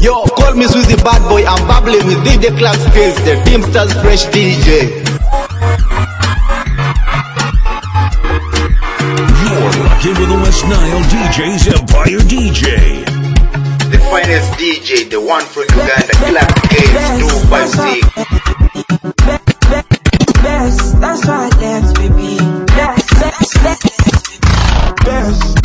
Yo, call me Swizzy Bad Boy, I'm babbling with DJ Clark Skills, the Teamsters Fresh DJ. You're locked in with the West Nile DJ's Empire DJ. The finest DJ, the one from Uganda, Clark Skills 256. Best, that's right, dance, baby. Best.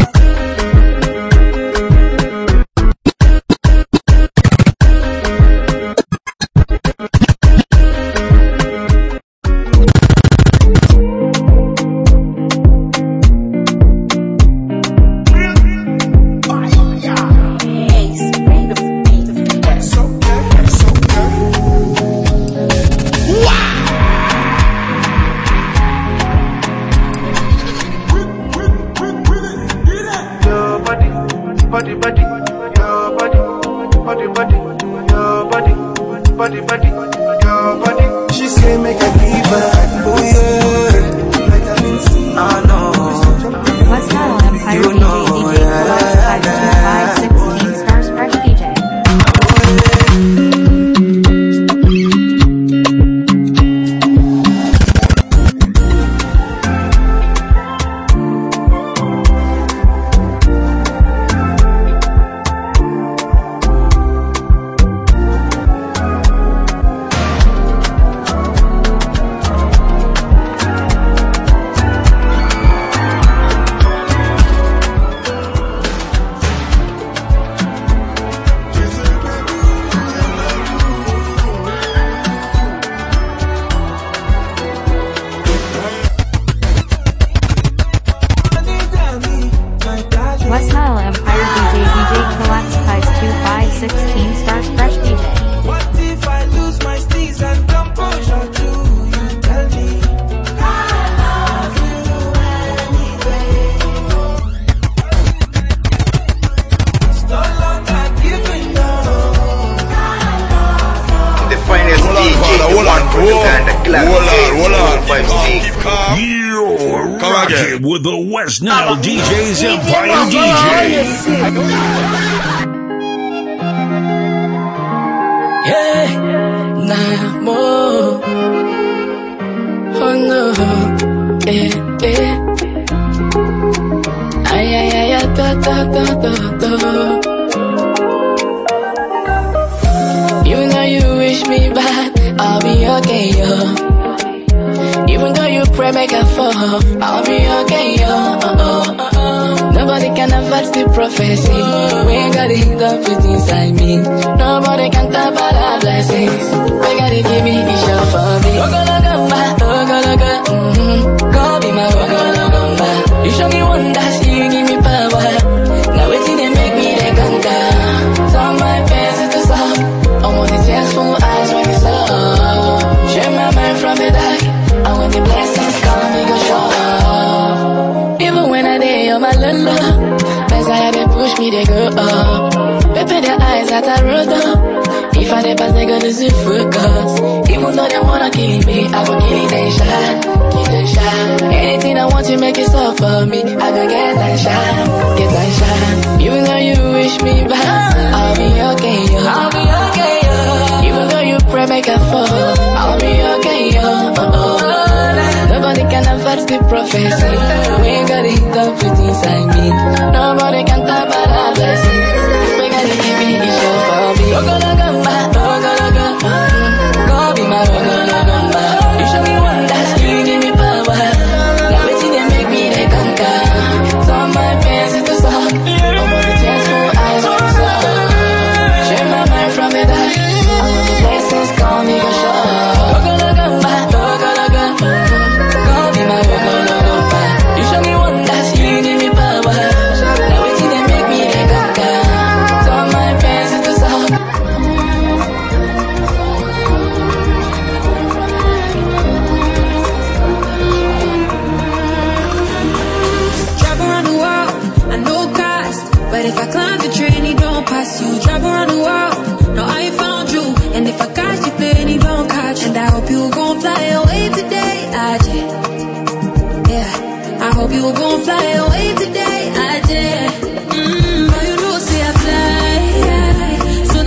She say make a give back, oh yeah. Vitamin C, I know. West Nile Empire DJ, DJ 516 Stars Fresh DJ. West Nile Empire DJ, DJ Collapse Ties 2516 Stars Fresh DJ. What if I lose my steez and composure too? You tell me. I love you anyway. It's no longer giving up. The finest DJ, the one from Uganda, Clark Skills 256. You're rocking with the West Nile DJ's Empire DJ. Yeah, nah more. Oh no, yeah. Ay, ay, ay, ay, da, da, da, da, da. Even though you wish me bad, I'll be okay, yo. Even though you pray make a fall, I'll be okay, yo. Nobody can avert the prophecy. We ain't got it up with inside me. Nobody can tap about our blessings. We gotta give me a show for me. Go be my go. You show me wonders, you give me power. Now it's in they make me they conquer. Some my face is the soft. I want the tearful eyes when it's love. Share my mind from the dark. And when the blessings come, we go show. Even when I day on my love, Messiah they push me, they go up. Pepe their eyes at a road up. If I they pass, they gonna lose focus. Even though they wanna kill me, I go kill it and shine. Kill and shine. Anything I want to make it so for me, I go get and shine. Get and shine. Even though you wish me back, I'll be okay, yo. I'll be okay, yo. Even though you pray make a fall, I'll be okay, yo. Nobody can avert the prophecy. We ain't got it up with inside me. Nobody can tap out our blessings. We gotta give me a show for me. Go be my go. You show me wonders, you give me power. Now it's in they make me they conquer. Some my pains is the soft. I'm on the tearful eyes when it's love. Share my mind from the dark. I want the blessings come, me go show. You show me wonders, you give me power. Now it's in they make me they conquer. Some my pains is the soft. Travel around the world, I know cost. But if I climb the train, it don't pass you. Travel around the world, know I found you. And if I catch you, plane, it don't catch. And I hope you gon' fly away today, yeah, I hope you gon' fly away today, But you know, say I fly. So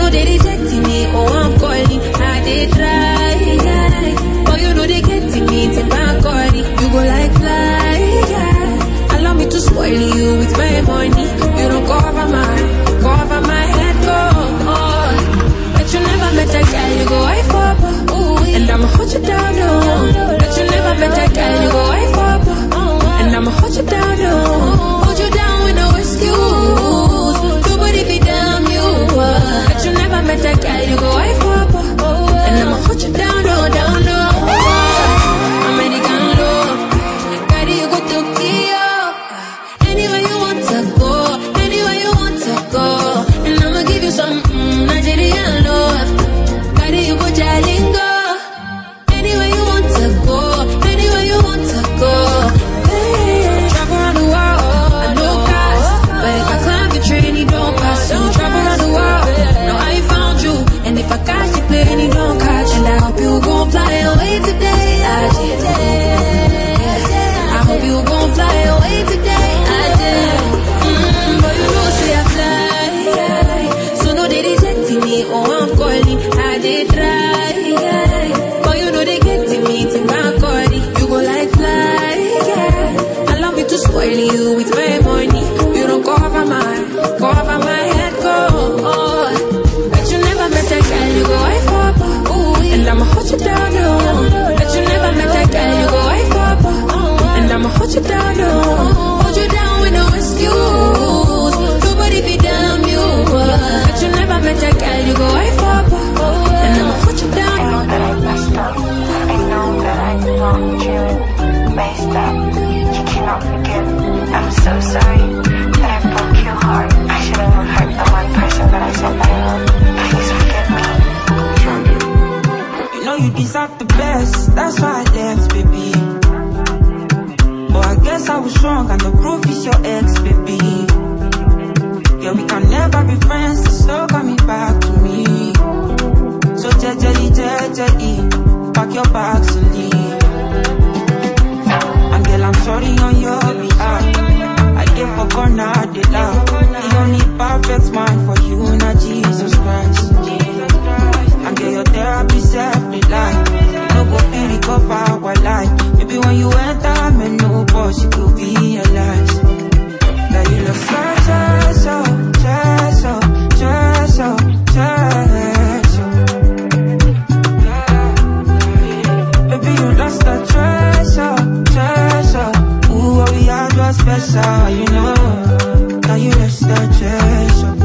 oh I'm calling, I did try, yeah. But you know they get to me to my body. You go like fly, yeah. Allow me to spoil you with my money. You don't cover my head, go. Bet you never met a girl, you go I fuck, and I'ma hold you down, no. Bet you never met a girl, you go I fuck, and I'ma hold you down, no. Hold you down with no excuse. Nobody be damn you. Bet you never met a girl, you go I fuck, and I'ma hold you down. I know that I messed up. I know that I wronged you, messed up. You cannot forgive. I'm so sorry that I broke your heart. I shouldn't have hurt the one person that I said I love. Please forgive me. You know you deserve the best, that's why I left, baby. But I guess I was wrong and the proof is your ex, baby. Yeah, we can never be friends, so still coming back to me. So jejely, pack your bags and leave. And girl, I'm sorry on your behalf. I gave for corner, the love. The only perfect man for you, not Jesus Christ. And get your therapy self-reliant. No go feel recover our life. Maybe when you enter, me no boss, you could realize that you look so, baby, you lost the treasure. Ooh, what we had was special, you know. Now you lost the treasure.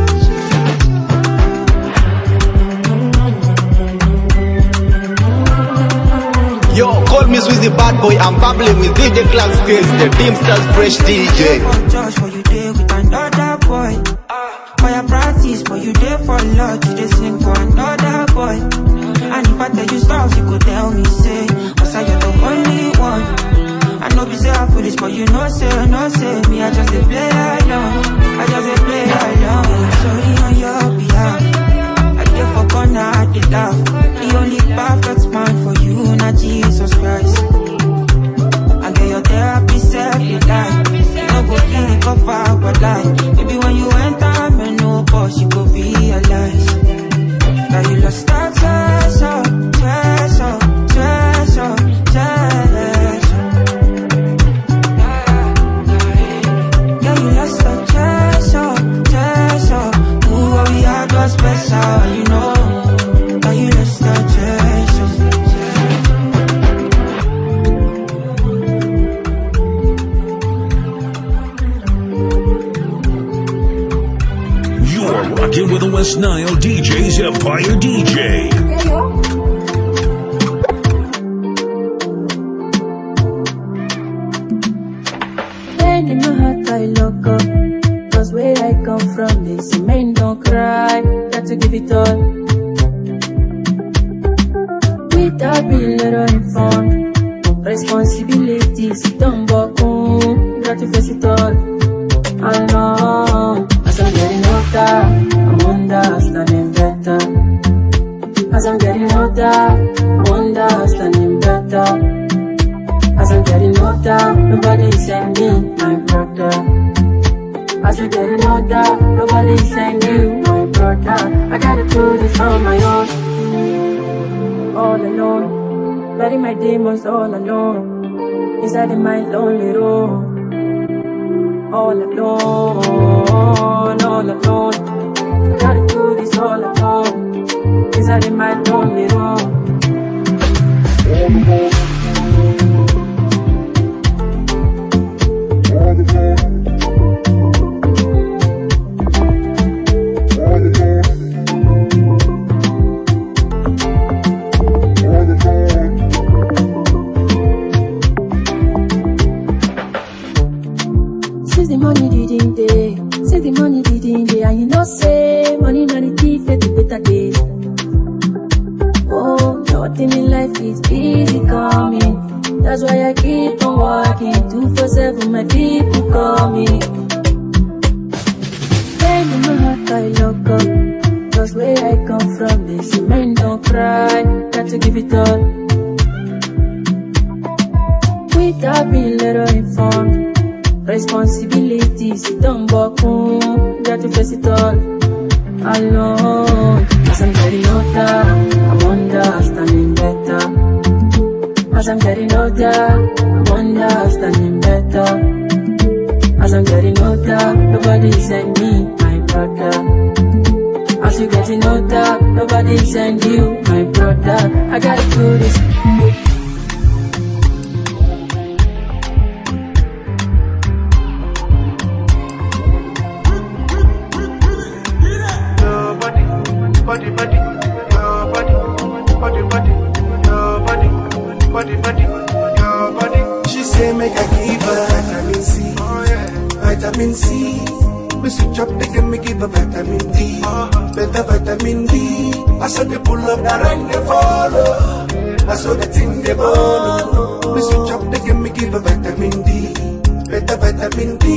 Yo, call me Swizzy Bad Boy, I'm babbling with DJ Clark Skills, the Teamsters Fresh DJ. Josh, for you there with another boy. Fire practice, for you there for love, you just sing for another boy. And if I tell you stuff, you could tell me, say, was I the only one? I know be say I foolish, but you know, say, me, I just a play along. Sorry on your behalf. I get for corner, I did laugh. The only perfect man for you, not Jesus Christ. I get your therapy self-reliant. No go feel it cover but life. Maybe when you enter, me no boss, you go realize that you lost that treasure. Yeah, you lost that treasure. Ooh, what we had was special, you know. Now you lost that treasure. You're rocking with the West Nile DJ's Empire DJ. Pain in my heart, I lock up. Cause where I come from, they say men don't cry. Got to give it all. Without being little informed, responsibilities, don't walk home. Got to face it all. I know. As I'm getting older, I'm understanding better. As I'm getting older, I'm understanding better. As I'm getting older, nobody send me my brother. As I'm getting older, nobody send you my brother. I gotta do this on my own, all alone. Bury my demons all alone, inside in my lonely room. All alone, all alone. I gotta do this all alone, inside in my lonely room. Since the money didn't day, and you know say money not the thief at the better day. Oh, nothing in life is easy coming. That's why I keep on walking. 247 my people call me. Pain in my heart I lock up. Cause where I come from, they say men don't cry. Got to give it all. Without being little informed, responsibilities, don't walk home. Got to face it all alone. As I'm older, I wonder who's standing better. As I'm getting older, nobody send me, my brother. As you getting older, nobody send you, my brother. I gotta do this. She say make I give her vitamin C, vitamin C. Me switch up, they give me give her vitamin D, better vitamin D. I saw they pull up the rain, they follow. I saw the thing they follow. Me switch up, they give her vitamin D, better vitamin D.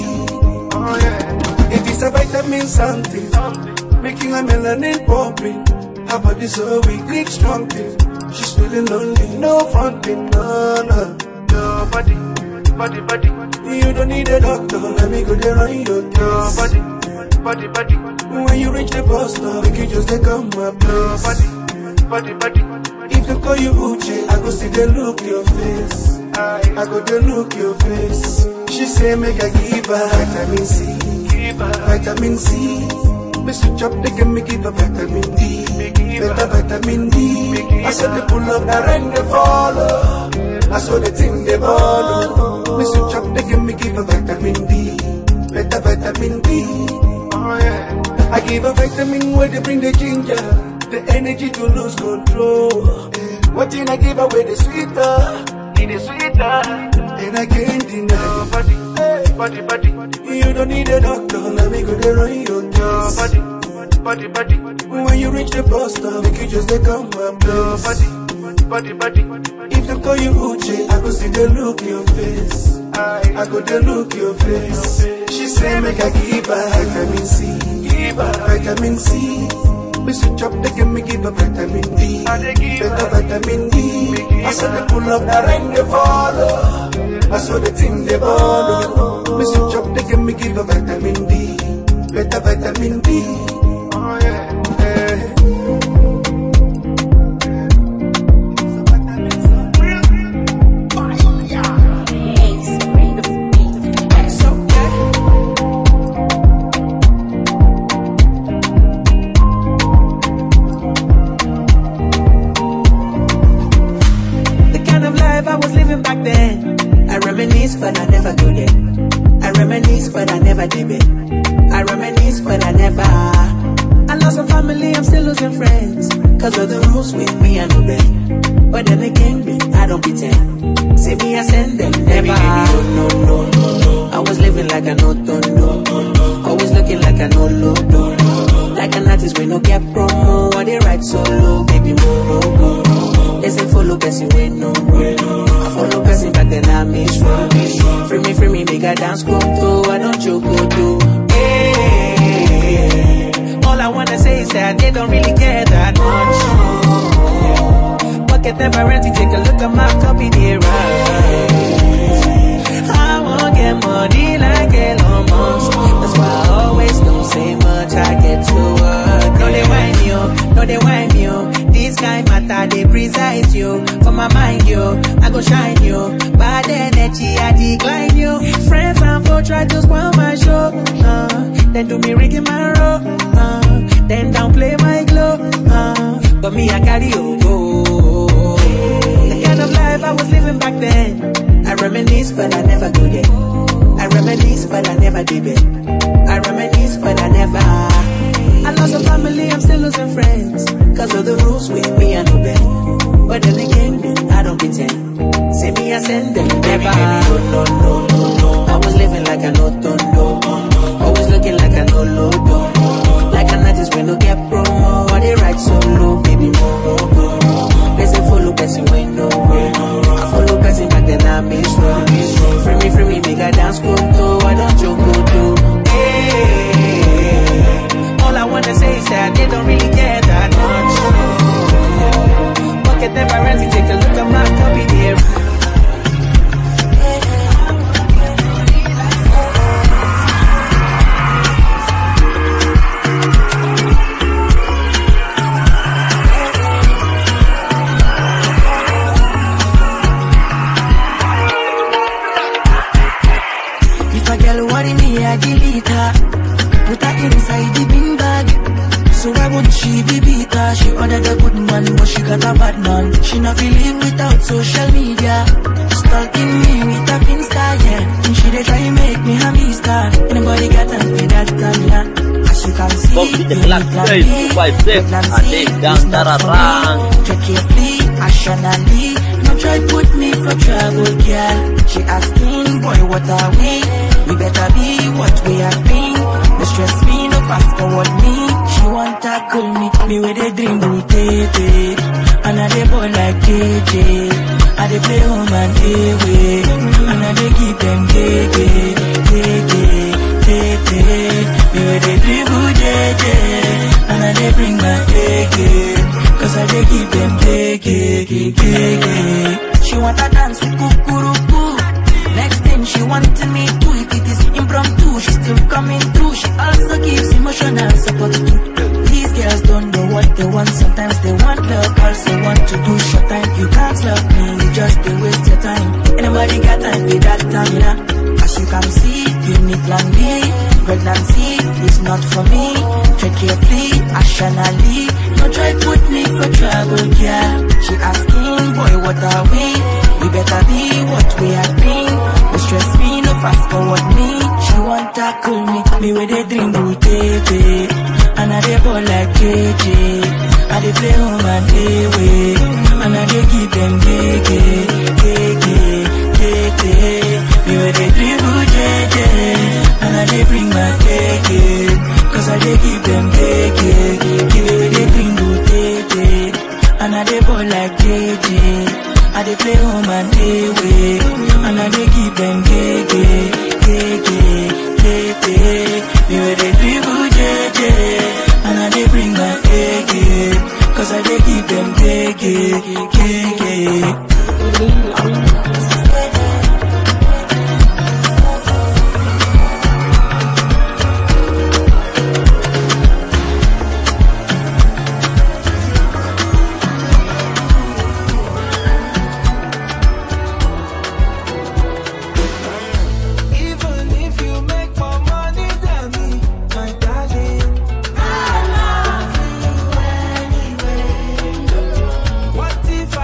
It is a vitamin something, making her melanin popping. Her body so weak, big strong thing. She's feeling lonely, no fronting, no. Body. You don't need a doctor, let me go there on your case. Body. When you reach the bus stop, make you just take on my place. Body. If they call you Uche, I go see they look your face. I go they look your face. She say make I give her vitamin C, vitamin C. Me switch up, they can make give her vitamin D, better vitamin D. I saw they pull up the rain, they follow. I saw the thing they follow. Me switch up, they can make give her vitamin D, better vitamin D. I give her vitamin where they bring the ginger, the energy to lose control. What thing I give her where the sweeter, it is sweeter, and I can't deny. Body. You don't need a doctor, let me go there on your case. Body. When you reach the bus stop, make you just take on my place. Body. If they call you Uche, I go see they look your face. I go they look your face. She say make I give her vitamin C, vitamin C. Me switch up, they give me give her vitamin D, better vitamin D. I saw they pull up the rain, they follow. I saw the thing they follow. Me switch up, they give me give her vitamin D, better vitamin D. But I never go there. I reminisce, but I never did it. I reminisce, but I never. I lost some family, I'm still losing friends. Cause of the rules with me and obey. But then again, me, I don't pretend. Say me, I send them, never. No. I was living like a no. Always looking like a no. Like an artist with no get promo. I they write solo, baby, more. They say follow person with no. I follow person back then I miss Free me, make a dance go to. I don't joke go do. Hey, all I wanna say is that they don't really care that much. Bucket never empty, take a look at my copy, they right. I won't get money like Elon Musk. That's why I always don't say much, I get to work. No, they whine you. This guy matter, they preside you. For my mind, you, I go shine you. Bad energy, I decline you. Friends and foe try to spoil my show. Then do me rigging my rope. Then downplay my glow. But me, I carry you. The kind of life I was living back then. I reminisce, but I never go there. I reminisce, but I never did it. I reminisce, but I never. I lost a family, I'm still losing friends. Cause of the rules with me and obey. But then again, me, I don't pretend. Say me, I send them, never. No. I was living like a no. Always looking like a no. Like an artist with no get promo. I they write solo, baby, more. They say follow person with no. I follow person back then I miss Free me, make a dance go to. I don't joke go do. Hey, all I wanna say is that they don't really care that much. Bucket never empty, take a look at my copy there. be bitter. She ordered a good man, but she got a bad man. She not live without social media. Stalking me with a Insta, yeah. And she they try make me a mister. Anybody got time for that time, yeah. As you can see, you need plan B, plan C. Check carefully, rationally. No try put me for trouble, girl. She asking, boy, what are we? We better be what we have been. No stress me, no fast forward me. She want to tackle me with a dream booty. And I dey ball like JJ. I dey play home and away. And I dey keep them gay. Me with a dribble JJ. And I dey bring my AK. Cause I dey keep them gay. She want to dance with kukuruku. Next thing she wanted me to, if it is impromptu, she's still coming through. She also gives emotional support too. These girls don't know what they want. Sometimes they want love, also want to do short time. You can't love me, you just they waste your time. Anybody got time with that time, you know? As you can see, you need plan B. Pregnancy is not for me. Tread carefully, rationally. No try put me for trouble, yeah. She asking, boy, what are we? We better be what we have been. No stress me, no fast forward me. She want to tackle me with a dream booty. And I dey ball like JJ. I dey play home and away. And I dey keep them gay. Me with a dribble JJ. And I dey bring my AK. Cause I dey keep them gay. Me with a dream booty. And I dey ball like JJ. I dey play home and away. And I dey keep them gay. Me with a dribble JJ. And I dey bring my AK. Cause I dey keep them gay. What if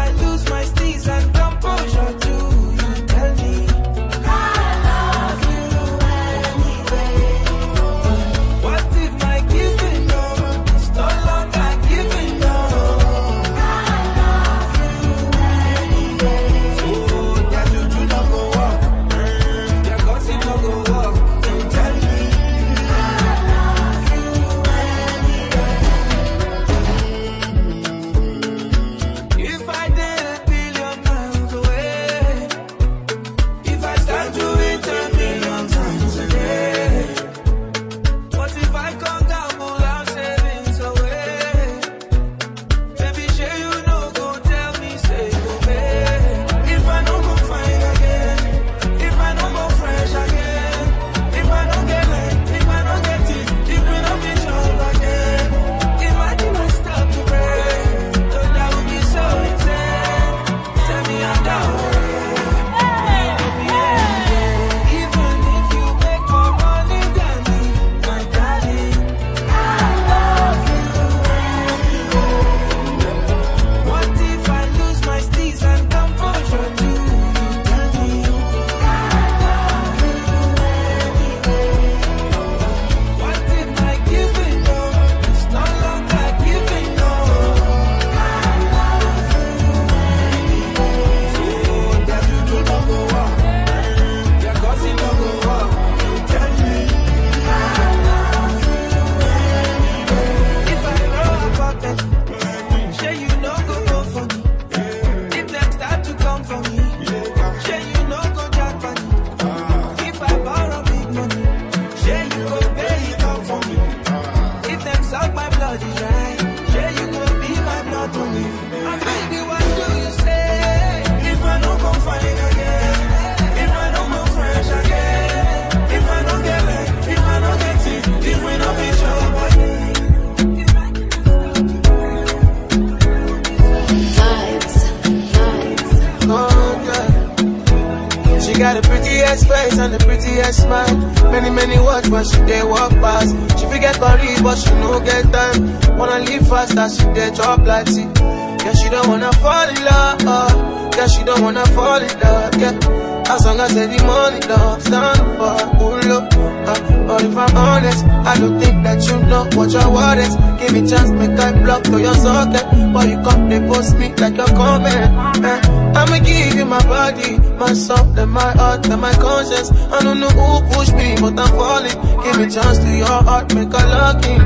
got the prettiest face and the prettiest smile. Many words when she dey walk past. She forget body but she no get time. Wanna live fast as she dey drop like tea. Yeah, she don't wanna fall in love. Yeah, she don't wanna fall in love. Yeah, as long as the money don't stand for pull up. But if I'm honest, I don't think that you know what your word is. Give me chance, make I block to your socket. But you come, they post me like you're coming. I'ma give you my body, my soul, and my heart, and my conscience. I don't know who pushed me, but I'm falling. Give me chance to your heart, make a lock in.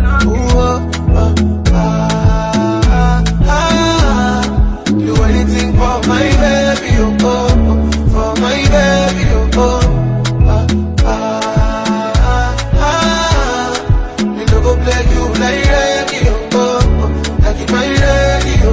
Do anything for my baby, for my baby, me no go play you like radio, like in my radio,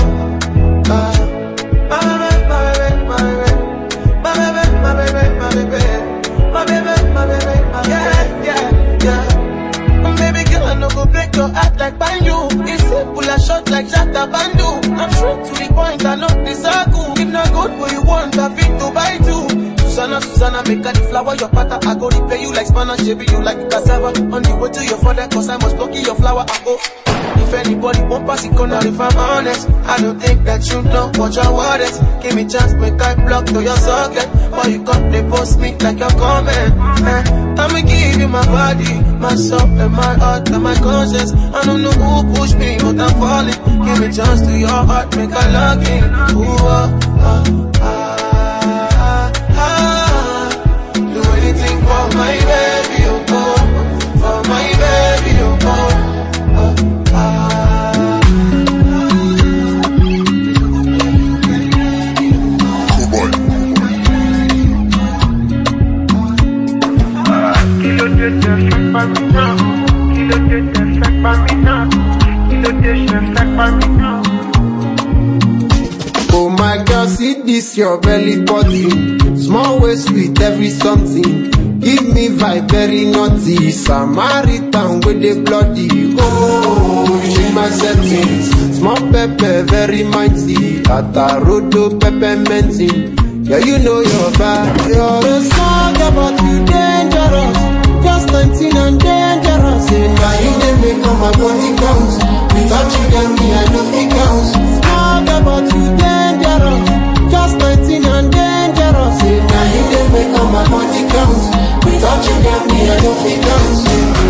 yeah. Baby girl, I no go break your heart like Bandu. It's simple, a shot like Jata Bandu. I'm straight to the point, I know this are cool. If not good, what you want, I fit to buy too. Susanna, make her the flower, your pattern. I go repay you like Spanish, baby, you like cassava. On the way to your father, cause I must block your flower, I go. If anybody won't pass it, corner, if I'm honest, I don't think that you know what your word is. Give me chance, make I block to your socket. Or you come, they post me like you're coming. I'ma give you my body, my soul, and my heart, and my conscience. I don't know who pushed me, but I'm falling. Give me chance to your heart, make I log in. Do anything for my baby, for my baby, Oh my girl, see this your belly button. Small waist with every something. Give me vibe very naughty. Samaritan with the bloody. Oh, change my settings. Small pepper very mighty. Atarodo pepperminting. Yeah, you know you're bad. You're a song about you dangerous. Just 19 and dangerous. Now you didn't make all my body counts. Without you and me, I don't think counts. Song about you dangerous. Just 19 and dangerous. Now you didn't make all my body counts. Without you and me, I don't think counts.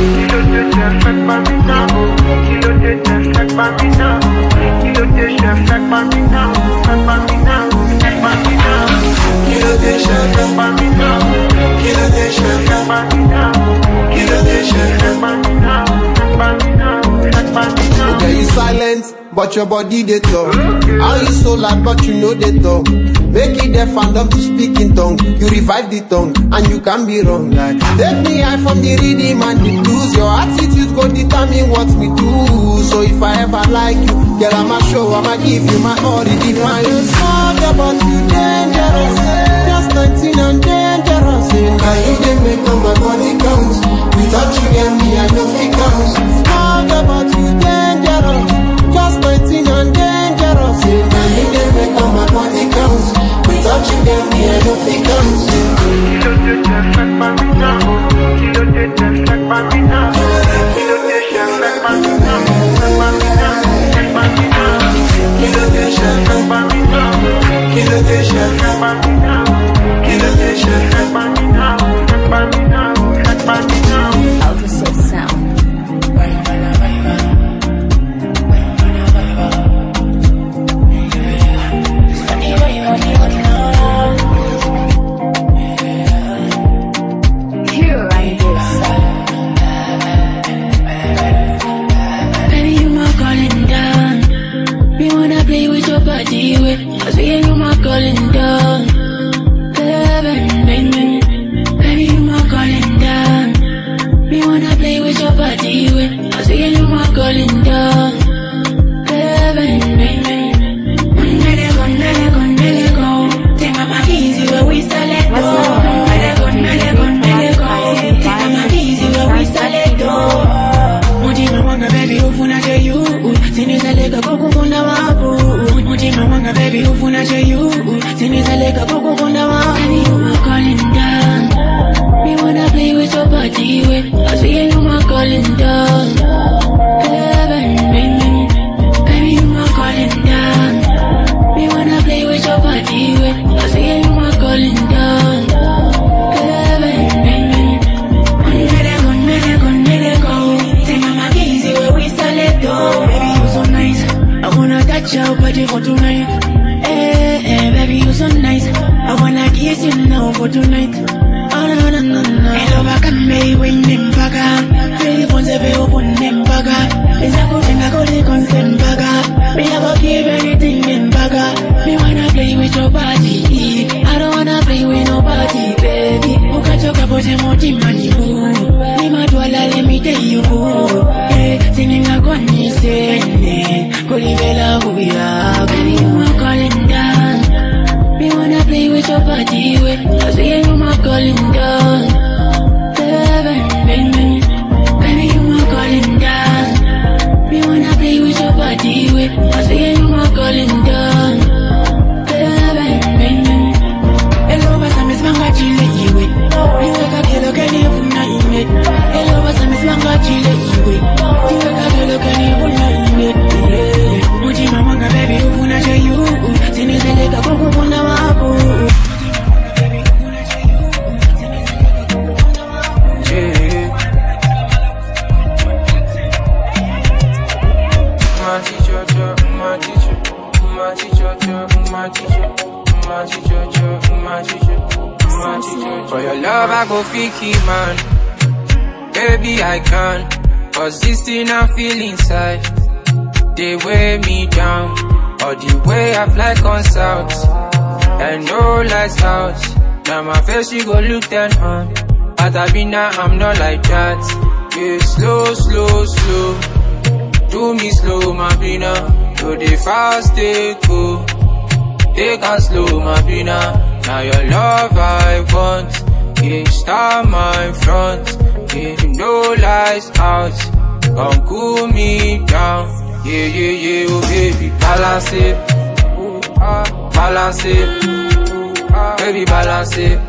Okay, you silent, but your body they talk. How you so loud, but you know they talk. Make it deaf and dumb to speak in tongue. You revive the tongue, and you can be wrong. Like, take me high from the rhythm and the blues. Your attitude go determine what we do. So if I ever like you, girl, I'ma show, I'ma give you my all the divine. It's all about you dangerous. Just 19 and dangerous. Now you didn't make all my body counts. Without you and me, I don't think counts. It's all about you dangerous. Just 19 and dangerous. Now you didn't make all my body counts. Without you and me, I don't think counts. Baby, who wanna tell you? Send me the leg up, go on the wall. And you are calling catch your body for tonight. Hey, baby, you so nice. I wanna kiss you now for tonight. Oh, no, no, no, no. Hello, back and me, win them baga. Really want to be open them baga. Is a good thing I go to consent baga. Me never give anything in baga. Me wanna play with your body. I don't wanna play with nobody, baby. Who can talk about emoji money, boo? Me ma dwala, let me tell you, boo. Hey, singing a goni sene. Kolibela, who we are. Baby, you are calling down. Me wanna play with your body, wait. I say you ma calling down. Baby, baby, you ma calling down. Me wanna play with your body, wait. I say you ma calling down. Baby, hello, basa Miss Manga Chile, you wait. You wake up, hello, can you put my in? Hello, basa Miss Manga Chile, you wait. You wake up, hello, can you put my in? Muji mama, baby, you wanna show you. Sini seleka kwa kuna wako. For your love I go freaky man. Baby I can. Cause this thing I feel inside, they weigh me down. Or the way I fly consult, and no lights out. Now my face you go look down on. But I be now I'm not like that. Yeah, slow, slow, slow. Do me slow, my bina. Do the fast, they go. Take us slow, my bina. Now your love I want. Yeah, start my front. Yeah, no lights out. Come cool me down. Yeah, yeah, yeah, oh baby, balance it. Balance it. Baby, balance it.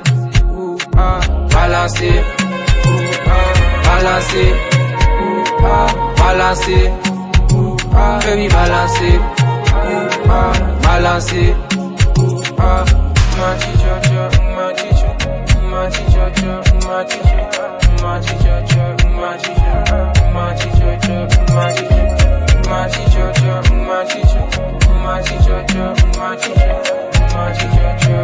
Balance it. Balance it. Balance it. Baby, balance it. Balance it. My teacher, my teacher, my teacher, my teacher, my teacher, my teacher, my teacher, my teacher. My teacher, my teacher, my teacher, my teacher, my teacher,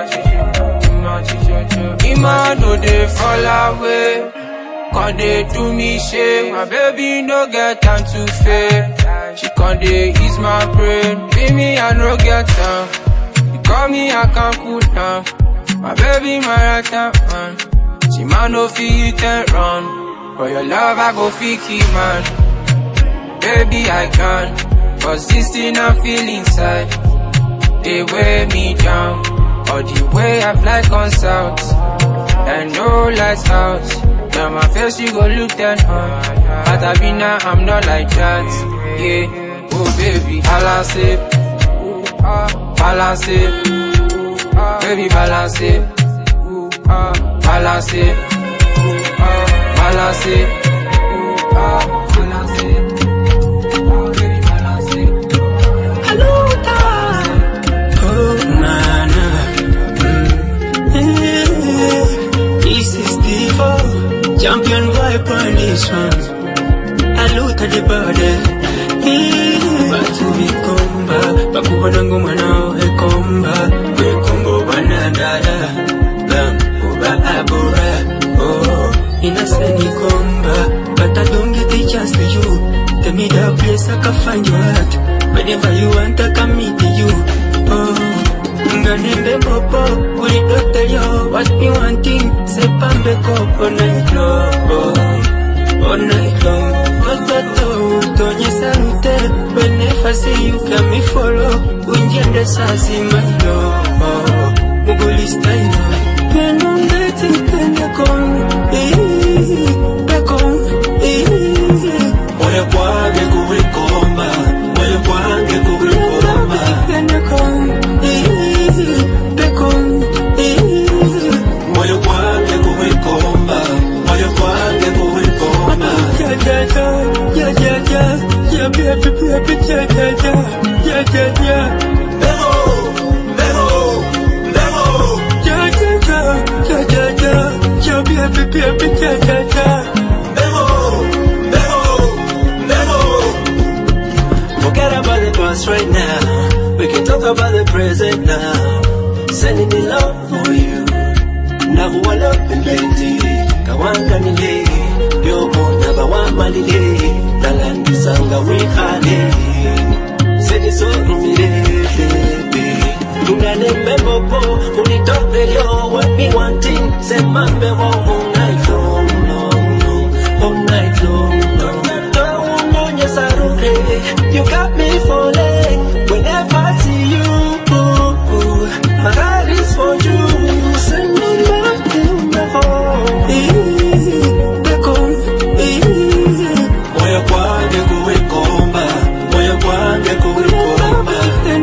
my teacher. Ima no dey fall away, con dey do me shame. My baby no get time to fail. She con dey ease my brain. Baby I no get time. You call me I can't cool down. My baby my right hand man. She man no fit and run. For your love I go freaky man. Baby, I can, cause this thing I feel inside, they weigh me down. Or the way I fly consult, and no lights out. Now my face you go look down on. But I be now I'm not like that. Yeah, oh baby, balance it. Balance it. Baby, balance it. Balance it. Balance it. Balance it. Champion vibe on this one. I look at the body. Batu bikomba, bakubona ngoma nawe komba. We kombo banadada, bam uba abura. Oh, innocent komba, but I don't get the chance to you. Tell me the place I can find you at. Whenever you want, I can meet you. Oh. Nganembe popo, kuri doctor yo. What me wanting, say pambe ko all night long, all night long. Toto, tonye salute. Whenever see you, can me follow. Unjende sasi my love, muguli style. When I'm dating, can you come? Become, oya kwage kuri komba, oya kwage kuri komba. Can you come? Forget about the past. past right now. We can talk about the present now. Sending the love for you. Now I love you plenty. Kawanga nile. Yo never want malile. Talandu sanga we hale. Send it so baby. Tungane membo unitope yo what me wanting. Send my memo all night long, all night long. You got me falling whenever I see you. My heart is for you. Send me back to my home. Moya kwange kuwekomba, moya kwange kuwekomba.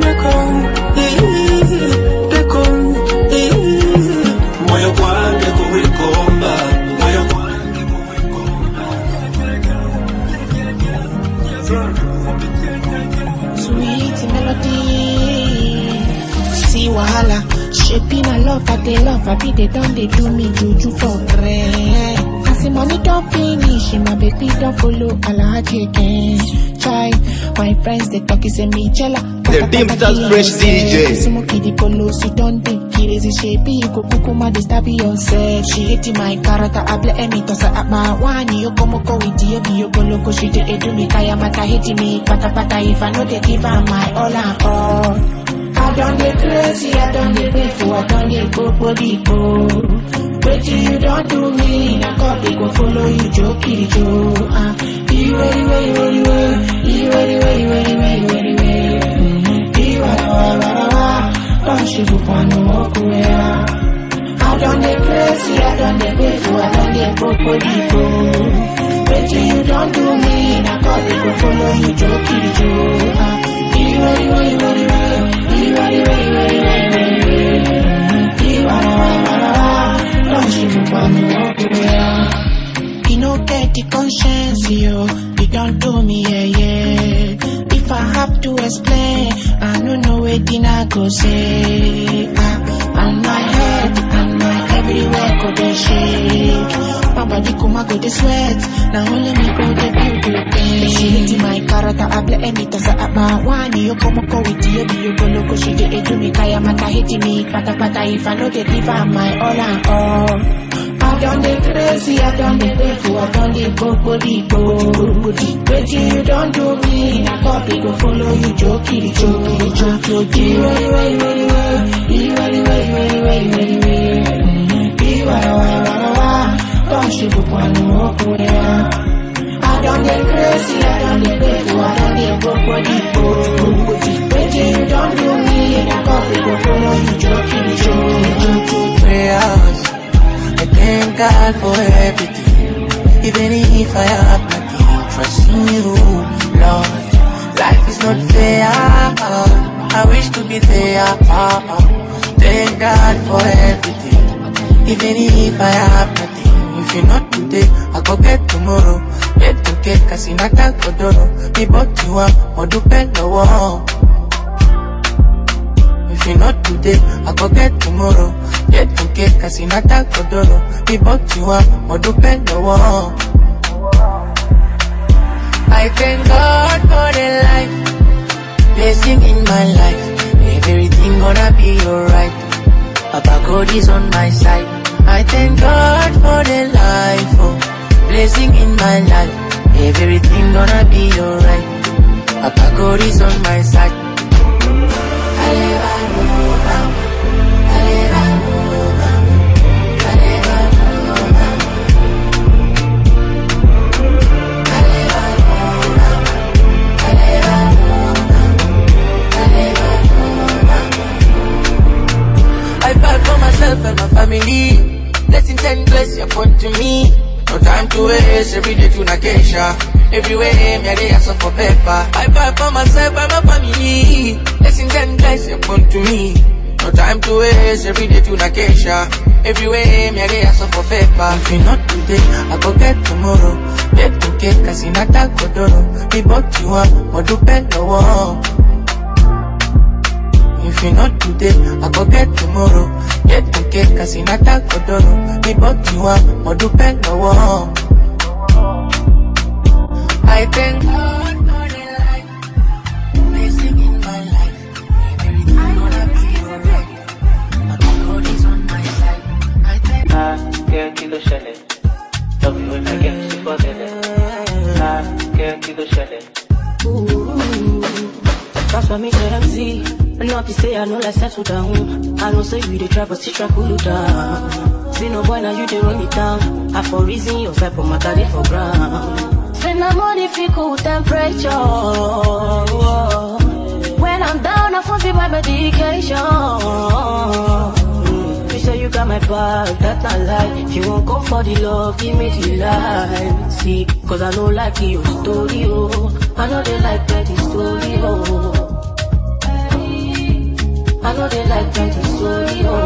Moya kwange kuwekomba, moya kwange Sweet melody, see wahala. Shaping a love, I be they done, they do me juju for grand. I see money don't finish, my baby don't follow, Alhaji again. Try, my friends they talk, is a me chela. The Dimsters Fresh DJ. Smoky the polo, so don't think crazy shapey, go kukuma, they stab yourself. She hating my character, I blame me, toss her up my wine, you come go with you, you go loco, she did do me, kaya mata hating me, pata, if I know they give her my all and all. I done the crazy, I done the painful, I done the go. Wait till you don't do me, I got they go follow you, jokey, Joe. You don't she go for no walk away. I done the crazy, I done the painful, I done the go. Wait till you don't do me, I got they go follow you, jokey, Joe. You know get the conscience, yo. You don't do me, yeah. If I have to explain, I don't know what I go say. And my head and my everywhere go they shake. My body come go they sweat. Now only me go they feel the pain. She hating my character, I blame me toss up my wine. You come go with you go loco. She did do me kaya mata hating me. Pata if I know they give her my all and all. I done the crazy, I done the painful, I done the go. Wait till you don't do me, I thought they go follow you, jokey. Don't you go on walk away. I done the crazy, I done the painful, I done the go. Wait till you don't do me, I thought they go follow you, jokey. Prayers. I thank God for everything, even if I have nothing. Trusting you, Lord. Life is not fair. I wish to be there. Thank God for everything, even if I have nothing. If you're not today, I go get tomorrow. Get to get Kasinata Kodoro. Me bought you up, or do better. If you're not today, I go get tomorrow. Get to get Kasinata Kodoro. Me bought you up, or do better. I thank God for the life, blessing in my life. Everything gonna be alright. Papa God is on my side. I thank God for the life, blessing in my life. Everything gonna be alright. Papa God is on my side. I fight for myself and my family. Blessing 10 bless your phone to me. No time to waste, every day to Nakesha. Everywhere, me a day ask for paper. I fight for myself and my family. Blessing 10 bless your phone to me. No time to waste, every day to Nakesha. Everywhere, me a day ask for paper. If you're not today, I go get tomorrow. Get to get Kasinata Kodoro. Me bought you up, or do better. If you're not today, I go get tomorrow. Get to get Kasinata Kodoro. Me bought you up, or do better. I thank God for the life, blessing in That's why me empty. Not to say I know like settle down. I know say you dey try but still try cool down. See no boy now you dey run it down. I for reason your vibe on my daddy for ground. Say no more difficult temperature. When I'm down I fall my medication. You say you got my back, that's not lie. If you won't come for the love, give me the life. See, cause I know like your story, oh. I know they like that story, oh. I know they like that story, oh.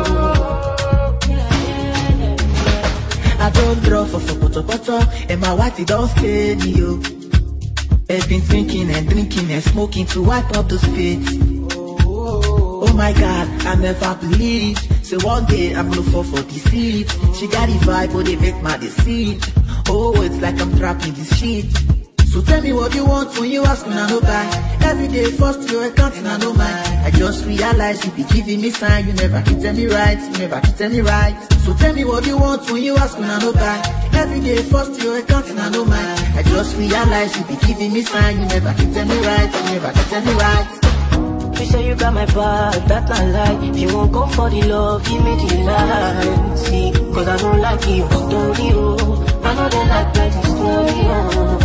I don't draw for poto, and my whitey don't steady, yo. I've been drinking and drinking and smoking to wipe up those fits. Oh my God, I never believed. So one day I'm gonna fall for this seat. She got the vibe, but they make my deceit. Oh, it's like I'm trapped in this shit. So tell me what you want when you ask me, I no buy. Every day first your account and I no mind. I just realized you be giving me sign. You never can tell me right, you never can tell me right. So tell me what you want when you ask me, I no buy. Every day first your account and I no mind. I just realized you be giving me sign. You never can tell me right, you never can tell me right. You say you got my back, that's not lie. If you won't go for the love, give me the light. See, cause I don't like your story, oh. I know they like that story, oh.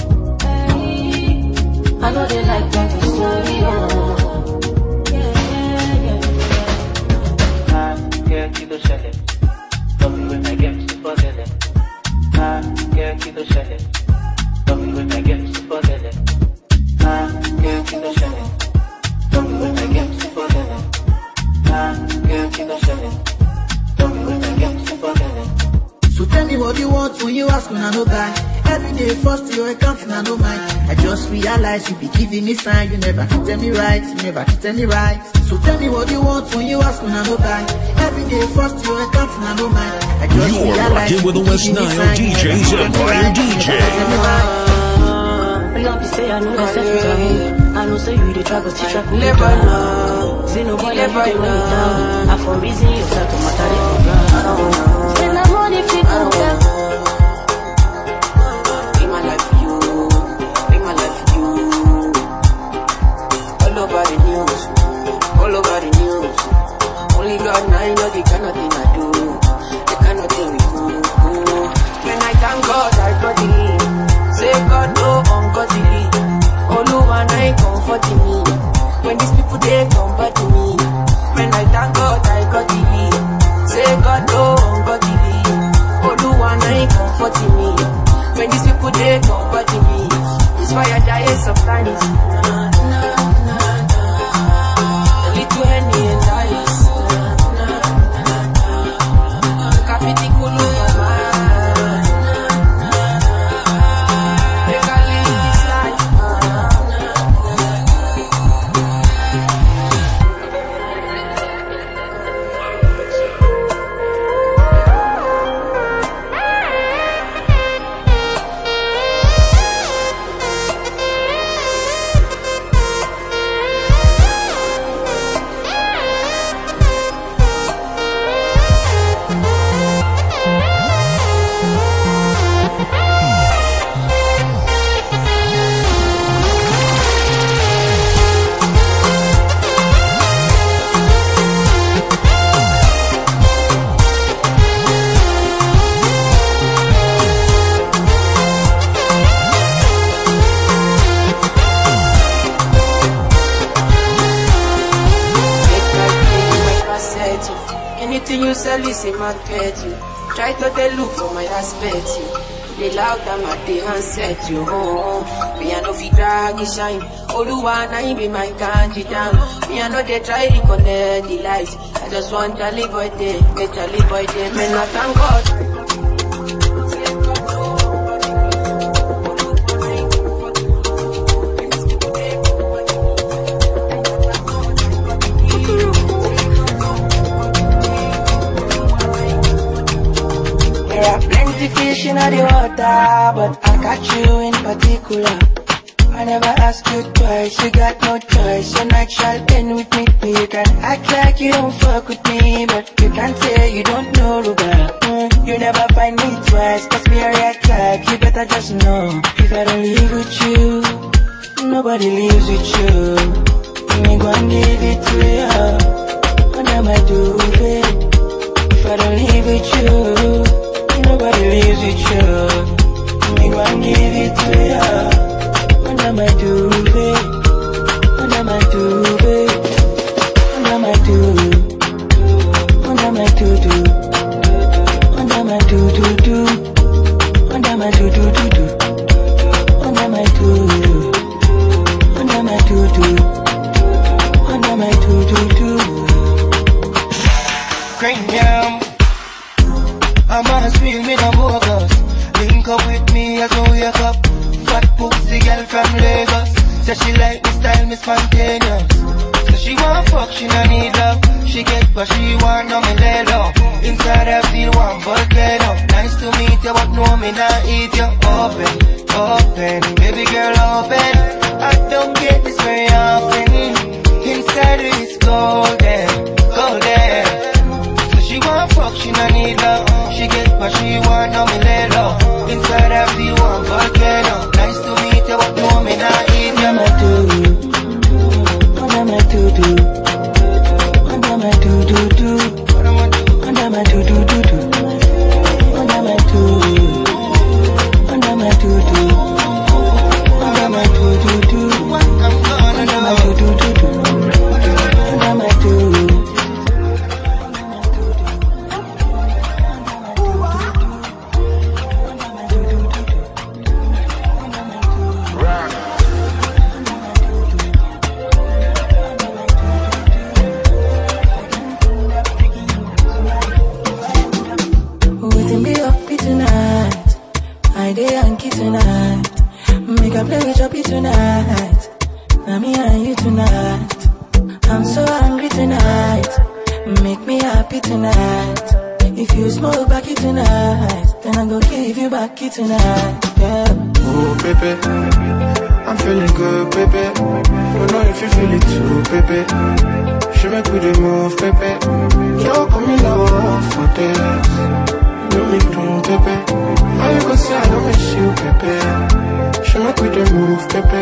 I know they like that story, oh. Yeah, keep the shell. Love me when I get super dead. Yeah, keep the shell. Love me when I get super dead. Yeah, keep the shell. Love me when I get super dead. Yeah, keep the shell. Love me when I get super dead. So tell me what you want when you ask me, I no buy. Every day first your account and I no mind. I just realized you be giving me sign. You never can tell me right, you never can tell me right. So tell me what you want when you ask me, I no buy. Every day first your account and I no mind. I just You're realized rocking with the West Nile DJs Empire DJ. Not to say I know that settle down. I know say you dey try but still try cool down. Say no boy you dey run it down. I for reason you start to matter it for ground. Say no more difficult down. Live my life for you, live my life for you. All over the news, all over the news. Only God now you know the kind of thing I do, the kind of thing we do. When I thank God I got the lead. Say God no ungodly. Oluwa na comforting me. When these people they comfort me. When I thank God I got the lead. Say God no ungodly. Oluwa na comforting me. When these people they comforting me. It's why I die sometimes. A little Henny and ice. Kapiti kulu mama. Anything you sell is a market you. Try to they look for my aspect you. They loud them at the handset you. Me I know fi drag it shine. Oluwa na him be my country down. Me I know they try to connect the lights. I just want to live boy day, get to live boy day. Me not thank God. Fish in the water, but I got you in particular. I never ask you twice, you got no choice. Your night shall end with me. You can act like you don't fuck with me, but you can't say you don't know Ruga. You never find me twice, cause me a real type. You better just know, if I don't live with you, nobody lives with you. under my duvet, under my duvet, under my duvet, under my duvet, under my duvet, under my duvet, under my duvet, under my duvet. Cranium, I'm a swim in a bogus. Link up with me as I wake up. Fat pussy girl from Lagos. Say she like me style, me spontaneous. So she want fuck, she no need love. She get what she want, now me lay low. Inside I feel one volcano. Nice to meet you, but no me not eat you. Open, open, baby girl open. I don't get this very often. Inside it's golden, golden. So she want fuck, she no need love. She get what she want, now me lay low. Inside I feel one volcano. Nice to meet you, but no me not eat you. Under my doo-doo, under my doo-doo-doo, under my doo-doo-doo-doo, under my doo, under my doo-doo, under my doo-doo-doo, under my doo-doo-doo, under my doo. Tonight, now me and you tonight. I'm so hungry tonight. Make me happy tonight. If you smoke backy tonight, then I go give you backy tonight. Yeah. Oh baby, I'm feeling good, baby. Don't know if you feel it too, baby. She make me the move, baby. Yo, come in love for this. Do me too, baby. How you gonna say I don't miss you, baby? She make me the move, baby.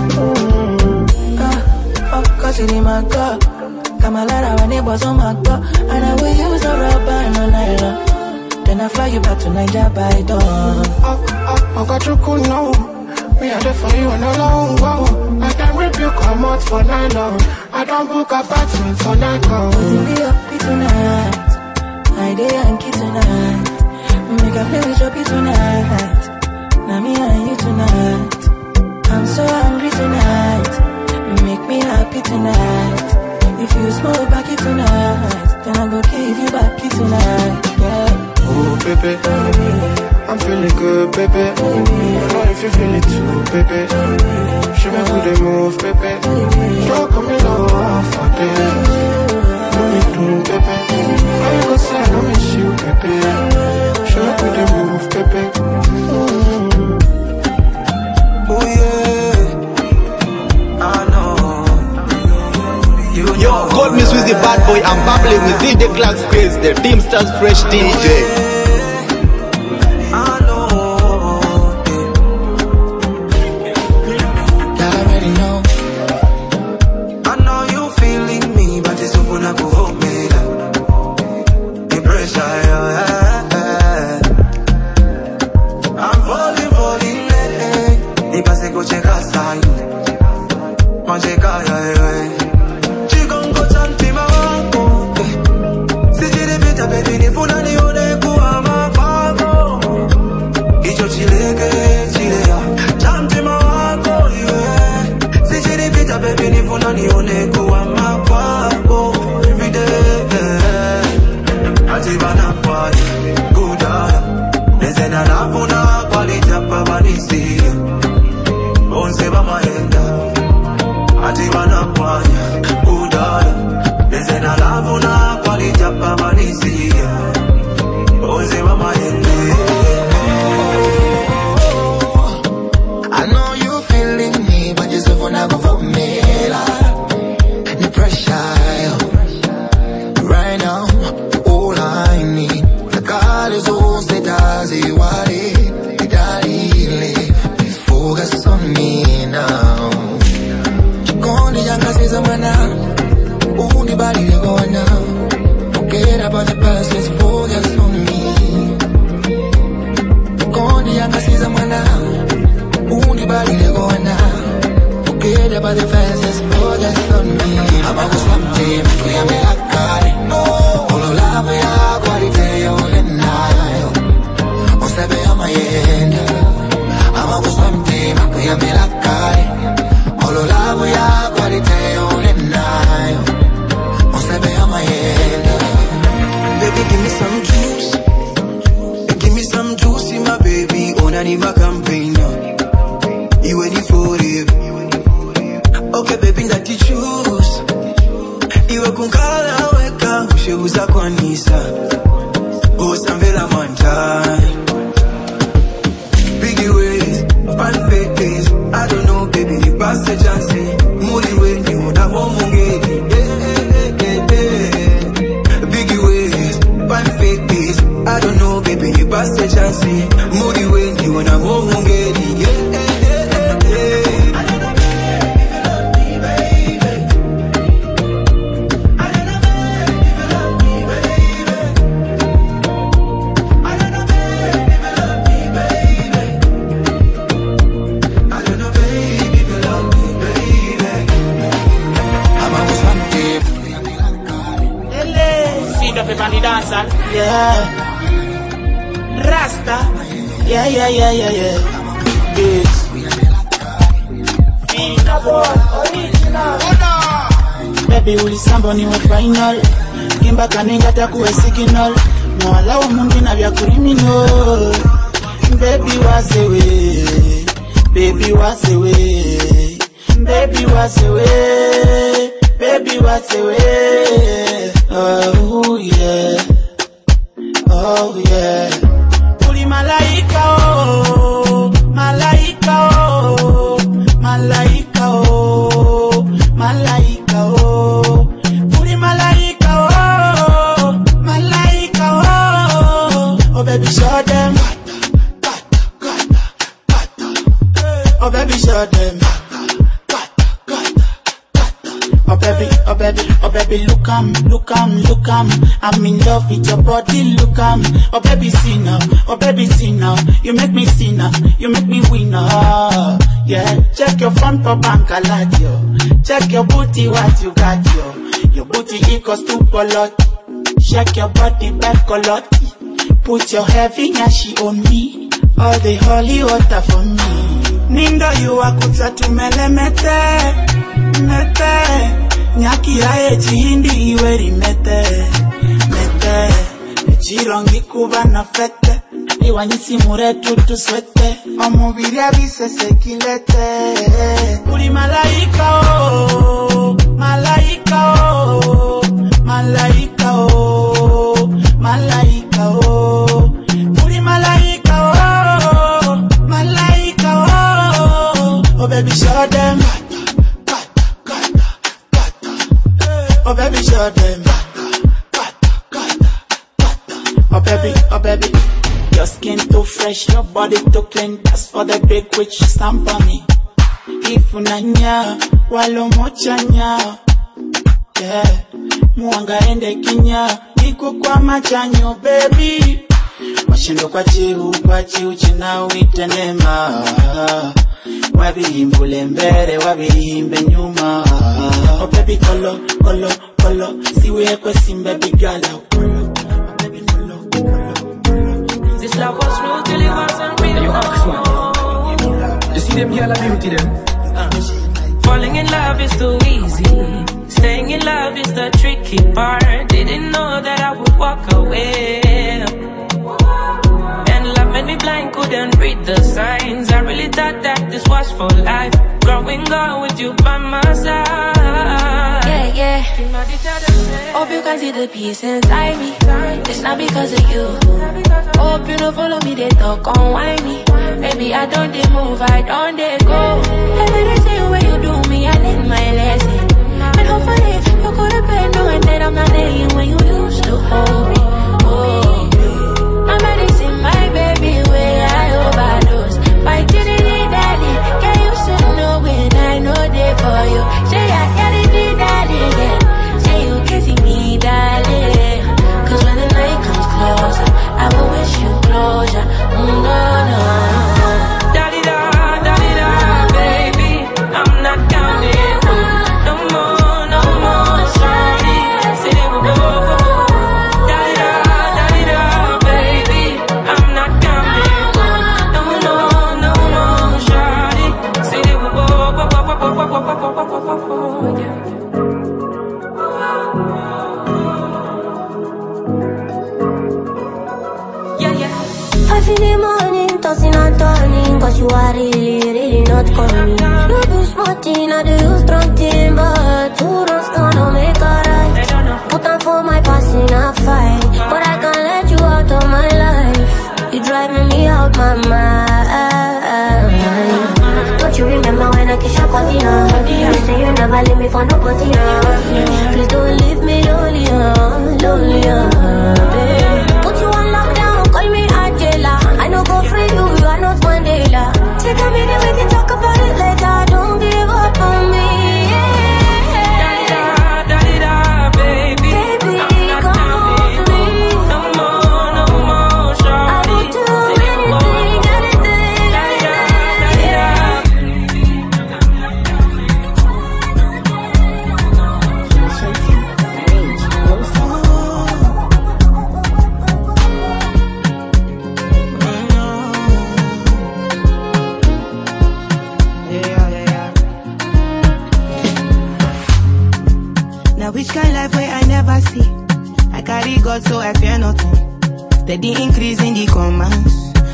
Cause it in my car. Come a lot of when it was on my car. And I will use a rubber and no nylon. Then I fly you back to Nigeria by dawn. I got you cool now. Me I there for you and a long go. I can rip you come out for nylon. I don't book apartment for Nikon. We'll be up tonight. I day and kid tonight. Make a play with your beat tonight. Now me and you tonight. I'm so hungry tonight. Make me happy tonight. If you smoke backy tonight, then I go give you backy tonight. Yeah. Oh baby, I'm feeling good, baby. I don't know if you feel it too, baby. She make me the move, baby. Yo, come in love for this. Do me too, baby. How you gonna say I don't miss you, baby? She make me the move, baby. Oh yeah, I know. Yo, God miss with the bad boy. I'm babbling with DJ Clark's Craze, the Teamsters Fresh DJ. By the fastest, uza kwanisa usamvela manjani biggie ways fun fake days I don't know baby ni basta chance muli we ni muna momungeli biggie ways fun fake days I don't know baby ni basta chance muli we ni muna momungeli Yeah, Rasta. Yeah. This. Baby, ulisamba ni wa final. Kimba kaninga takuwe signal. No allow mungina vya criminal. Baby was away. Baby was away. Baby was away. Baby was away. Oh yeah. Oh yeah. Uli malaika oh, malaika oh, malaika oh, malaika oh. Uli malaika oh, malaika oh. Oh baby show them. Oh baby show them. Oh baby, look am. I'm in love with your body, look am. Oh baby, see now. You make me see now. You make me win now. Yeah, check your front for bank, I like yo. Check your booty, what you got yo. Your booty equals to polot. Check your body back colot. Put your heavy yashi on me. All the holy water for me. Nindo you akuta tumelemete. Mete. Nyaki ae chihindi iweri mete. Chirongi kuba na fete. Iwanyisi muretu tuswete. Omubiri abise sekilete. Uli malaika oh, malaika oh, malaika oh, malaika oh. Uli malaika oh, malaika oh. Oh baby show them. Oh baby, show them. Oh baby, your skin too fresh, your body too clean. That's for the big witch stamp on me. If unanya, walo mochanya. Yeah, muanga ende kinya, niku kwa machanyo baby. Washindo kwa chiu china witenema. Wabihimbule mbere, wabirimbe nyuma. Oh baby, kolo. Siwe kwa simba bigala. This love was real till it wasn't real. You ask man. You see them yellow beauty them. Falling in love is too easy. Staying in love is the tricky part. Didn't know that I would walk away. And love made me blind, couldn't read the signs. I really thought that this was for life. Growing up with you by my side. Yeah. Hope you can see the peace inside me. It's not because of you. Hope you don't follow me, they talk on whiny. Baby, I don't they move, I don't they go. Everything when you do me, I learn my lesson. And hopefully you could have been knowing that I'm not laying when you used to hold me. Oh, my medicine, my baby, where I overdose. Fighting in it, daddy. Can you still know when I know they for you? Say I got it, darling, yeah. Say you kissing me, darling. Cause when the night comes closer, I will wish you closure. No. Da-di-da, baby. I'm not counting. No more, shawty. Say they will go. Da-di-da, baby. I'm not counting. No more, shawty. Say they will go. I feel the morning, tossing and turning. Cause you are really not calling me. You do smart thing, I do you strong thing. But two wrongs gonna make a right. Put on for my passing you never leave me for nobody, Please don't leave me lonely, babe. Put you on lockdown, call me Angela. I know go free you, you are not Mandela. Take a minute, we can talk about it later. Don't give up on me, baby. Baby, come home to me. No more, sure. I will do anything. Which kind life where I never see? I carry God so I fear nothing. Steady increase in the commands.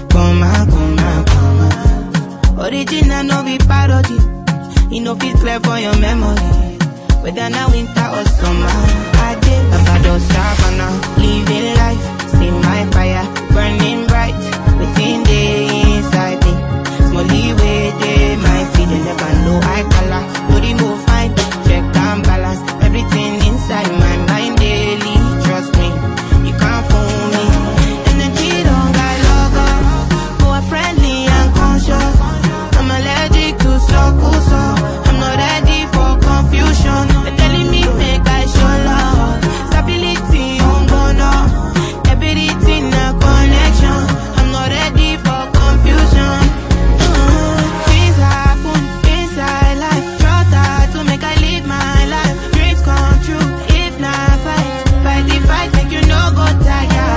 Original no be parody. You know fit clear for your memory. Whether now winter or summer, I did about savannah. Living life, see my fire burning bright within the inside me. Small leeway day, my feet they never know I color. No remove fine, check and balance. Everything inside my mind daily, trust me, you can't fool me. Energy don't got logo, more friendly and conscious. I'm allergic to circles, so I'm not ready for confusion. They're telling me make I show love, stability on bono, everything a connection. I'm not ready for confusion. Things happen inside life, try to make I live my life. Dreams come true, if not fight the fight, make you no go tired.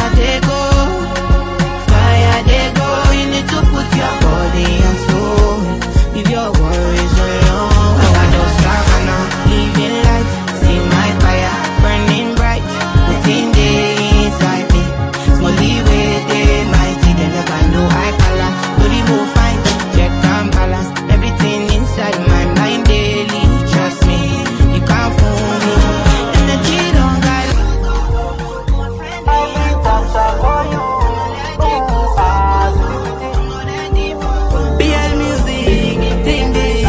Fire they go, you need to put your body and soul. Leave your worries alone. I don't savannah, living life, see my fire burning bright within the inside me. Small leeway they mighty, they never know I color. No remove fine, check and balance. Everything inside my mind daily, trust me, you can't fool me. Energy don't got BL music, thing this.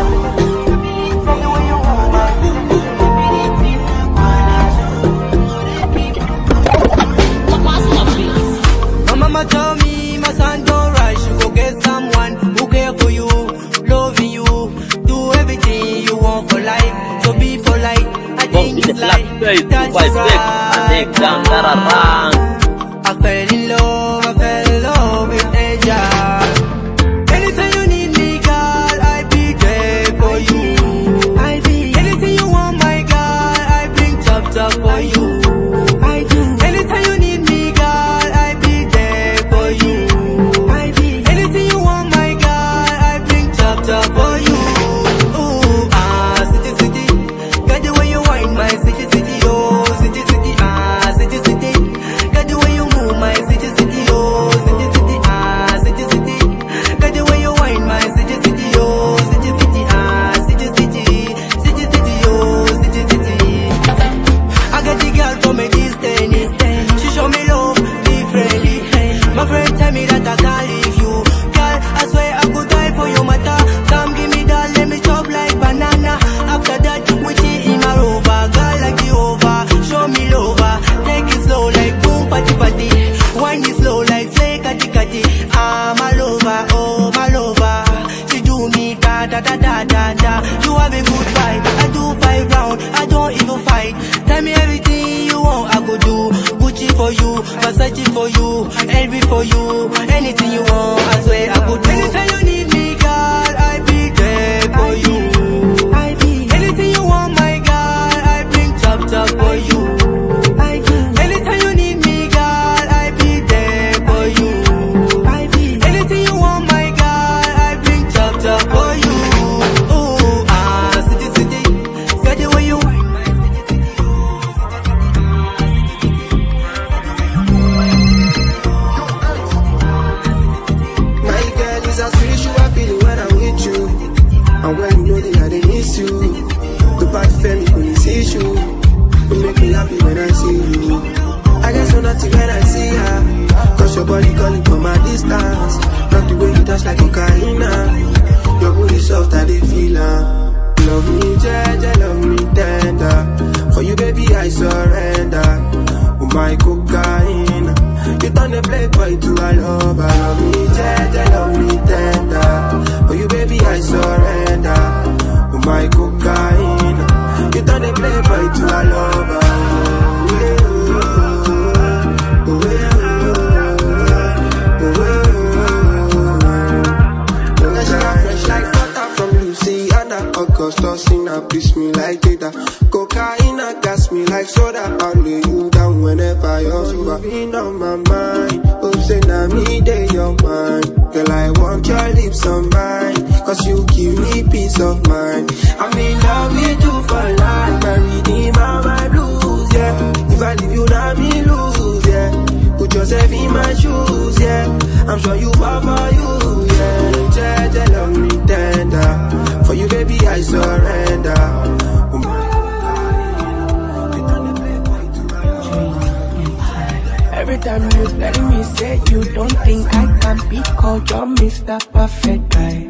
My mama told me, my son don't rush. You go get someone who care for you, loving you, do everything you want for life. So be for life. I think it's like that's right. I fell in love with Angel. Anytime you need me, girl, I be there for you. Anything you want, my girl, I bring top for you. Anytime you need me, girl, I be there for you. Anything you want, my girl, I bring top for you. Ooh, city, got the way you wind my city, oh, city, city, got the way you move my city, oh, city, city, got the way you wind my city, oh, city, city, oh, city, city. I got the girl from a distance, she show me love differently. My friend tell me that I can't leave you, girl. I swear I could die for your matter. Come give me that, let me chop like banana. After that, we cheat in my rover, girl like the over. Show me lover, take it slow like boom patty patty. Wind it slow like flake catty catty. Ah, my lover, oh my lover. She do me da da da da da da. You have a good vibe, I do 5 rounds, I don't even fight. Tell me everything you want, I go do. Gucci for you, Versace for you, LV for you. Anything you want, I swear I go do. Anytime you need me, girl, I be there for you. Anything you want, my girl, I bring top for you. Anytime you need me, girl, I be there for you. Anything you want, my girl, I bring top for you. Ooh, city, city, got the way you wind my city, oh, My girl is a spiritual feeling when I'm with you. And when you know that I miss you, the bad family couldn't see you. You make me happy when I see you. I get so naughty when I see her, cause your body calling from a distance. Not the way you touch like cocaine. Your booty soft, I dey feel her. love me, Jaja, love me tender. For you, baby, I surrender. Oh, my cocaine. You turn the playboy to a lover. Love me, Jaja, love me tender. For you, baby, I surrender. Oh, my cocaine. You turn the playboy to a lover. Augustus in a please me like data. Cocaine gas me like soda. I'll lay you down whenever you're sober. Been on my mind. Hope say na me day your mind. Girl, I want your lips on mine. Cause you give me peace of mind. I'm in love with you for life. I redeem all my blues, yeah. If I leave you now me lose, yeah. Put yourself in my shoes, yeah. I'm sure you fall for you, yeah. Jaja, love me tender. For you, baby, I surrender. Every time you tell me, say you don't think I can be called your Mr. Perfect Guy.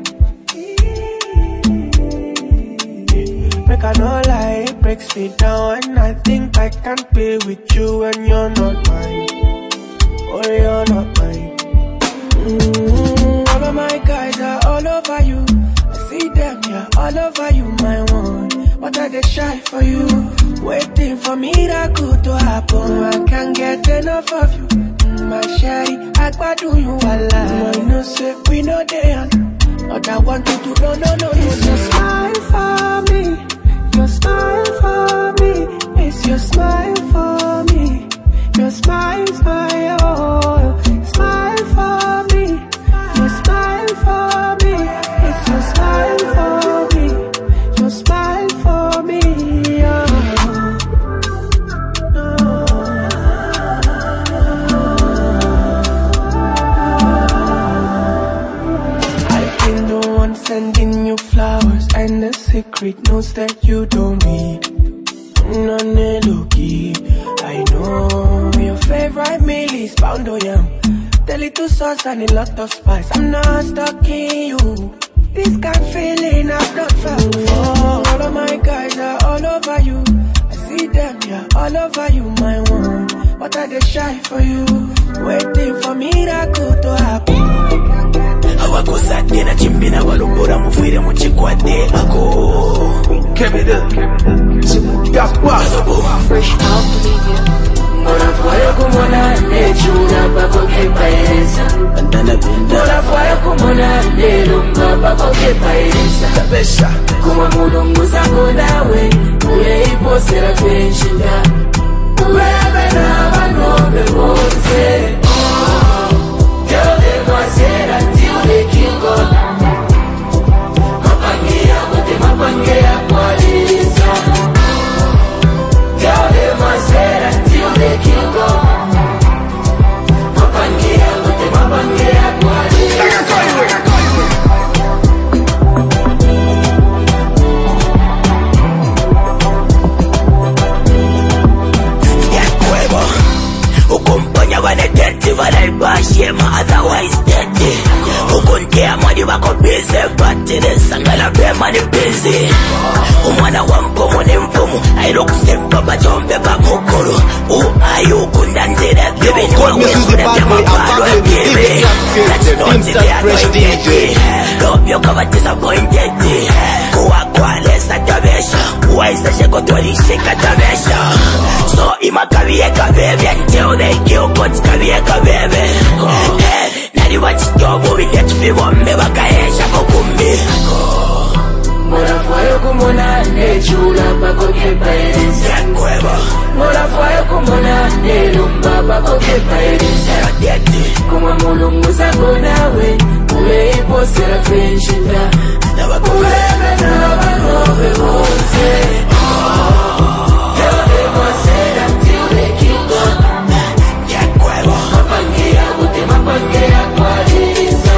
Make I no lie, it breaks me down, and I think I can't be with you when you're not mine. Oh, you're not mine. All of my guys are all over you. See them, yeah, all over you, my one. But I they shy for you, waiting for miracle to happen. I can't get enough of you, my sherry. I do you alive. No, no, say we know they are. But I want you to know, no, no, it's your smile for me. Your smile for me. It's your smile for me. Your smile's my all. Smile for me. Your smile for me. It's your smile for me. Your smile for me. I've been the one sending you flowers, and the secret knows that you don't read. None low-key. I know your favorite meal is pound of yam. The little sauce and a lot of spice. I'm not stuck in you. This kind of feeling I've not felt before. All of my guys are all over you. I see them, yeah, all over you, my one. But I they shy for you, waiting for miracle to happen. Hawakosate na chimbina walobora mufire muchikwate ako. Kemida Gapwa Fresh out the media. Mora fuera como na lechura pa coque pairesa. Mora fuera como na lelunga pa coque pairesa. Tabesha Kuma mulungu zako nawe uye ipo sera kwenshinda. Uwebe na vanobe bonse. Tell them what's here until they kill God. Mapangea kote mapangea kwa lisa. Tell them what's here until they kill God. Mapangea kote mapangea kwa lisa. Ukumponya waneteti wanaibashema otherwise dead. Ukuntea mwadi wako busy but nisangala bema ni busy. Umwana wa mpomo ni mfumu airokusempa bajombe bamukuru. Ayukunda ndire bibi ni wawesure temapalo ya bibi. Natinoti ya noimeti Robyo kama disappointed. Kuwa kwa lesa tabesha Uwaisa sheko tuolishika tabesha. So imakawie kabebe until they kill God's kawie kabebe. Nari wachitobu wiketufi wame wakaesha kukumbi. Mora fuera como na lechura pa coque pairesa. Mora fuera como na lelunga pa coque pairesa. Kuma mulungu zako nawe uye ipo sera kwenshinda. Uwebe na vanobe bonse. Tell them what's here until they kill God. Mapangea kote mapangea kwa lisa.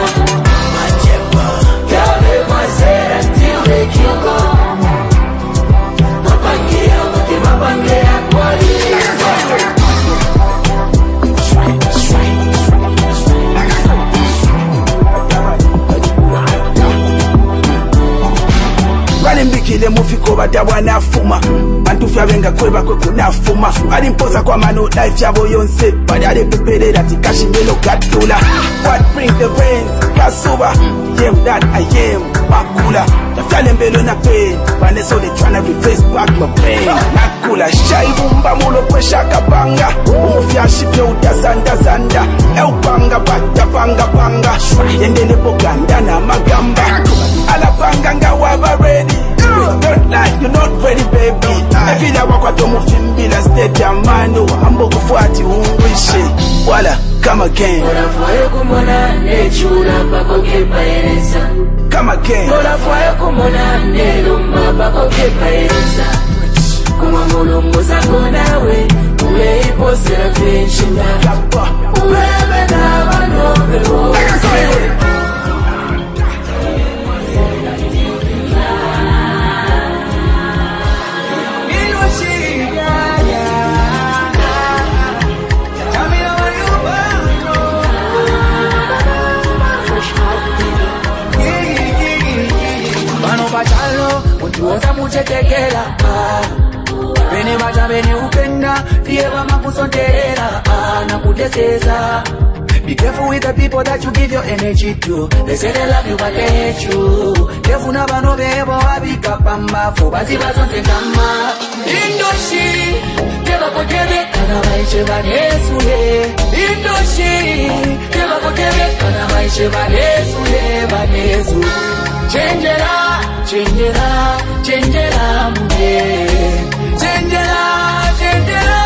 Tell them what's here until they kill God. Mapangea kote mapangea kwa lisa. Running bikile kwata bwanafuma bantu fyabenga kweba kwe kunafuma alimpoza kwa mano life yabo yonse bali alipeperera tikashimelo gatula what bring the rains kasuba am that I am makula tafyale mbelo na pain bane so they tryna reverse back my pain nakula shaibumba mulo kwesha kapanga umufyashi pyo utazanda zanda eupanga bata panga panga yendele boganda na magamba alapanga ngawaba ready don't like you're not ready baby evila wakwato mufimbila stadium mano ambo kufuati ungwishe wala come again Olafuayo kumona nechura bako kepaereza come again Olafuayo kumona neluma bako kepaereza Kuma mulungu zangu nawe ule ipo serafishinda Urebe na wanobe wote Tuoza muchetekela Bene maja bene upenda Fieva makusonterela Na kudeseza Be careful with the people that you give your energy to. They say they love you but they hate you. Careful na bano bebo abika pamba Fo bazi bazonte kama Indoshi Keba kotebe Kana maiche banesule Indoshi Keba kotebe Kana maiche banesule Banesu Changera Changera, changera, mune. Changera, changera,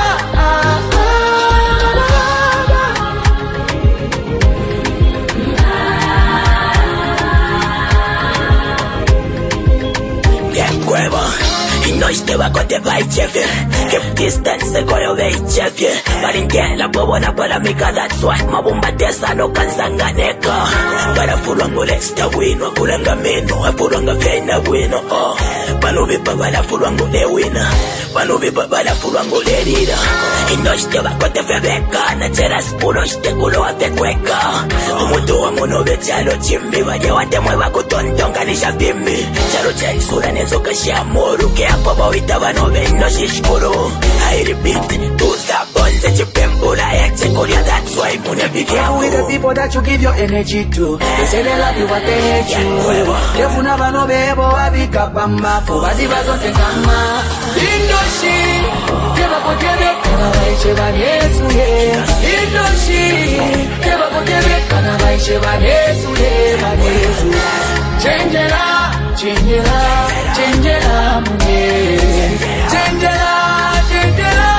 Bien huevo, y no estaba con te va y chefe. Keep distance, go your way, chefe. Barinquela, bobona para mi cada swipe. Mabumba tesa, no cansanganeka. Para furangule, esta wino, furanga meno, furanga vena wino, oh. Panubi babala furangule wina. Panubi babala furangule rira. Y no estaba con te febeka. Nacheras puro, este culo a te cueca. Umutu wa mono ve chalo chimbi. Vaya wate mueva kutontonga ni shabimbi. Chalo cha isura nezo kashiamoru. Que a papa wita vano ve no shishkuru. I repeat, to sabonze chipembula eche korea, that's why mune be careful. with the people that you give your energy to. They say they love you but they hate you. Defuna vano bebo abika pamba Fo bazi bazonte kama Indoshi Keba kotebe Kana baiche banesu ye Indoshi Keba kotebe Kana baiche banesu ye Banesu Changera Changera Changera mune Changera Changera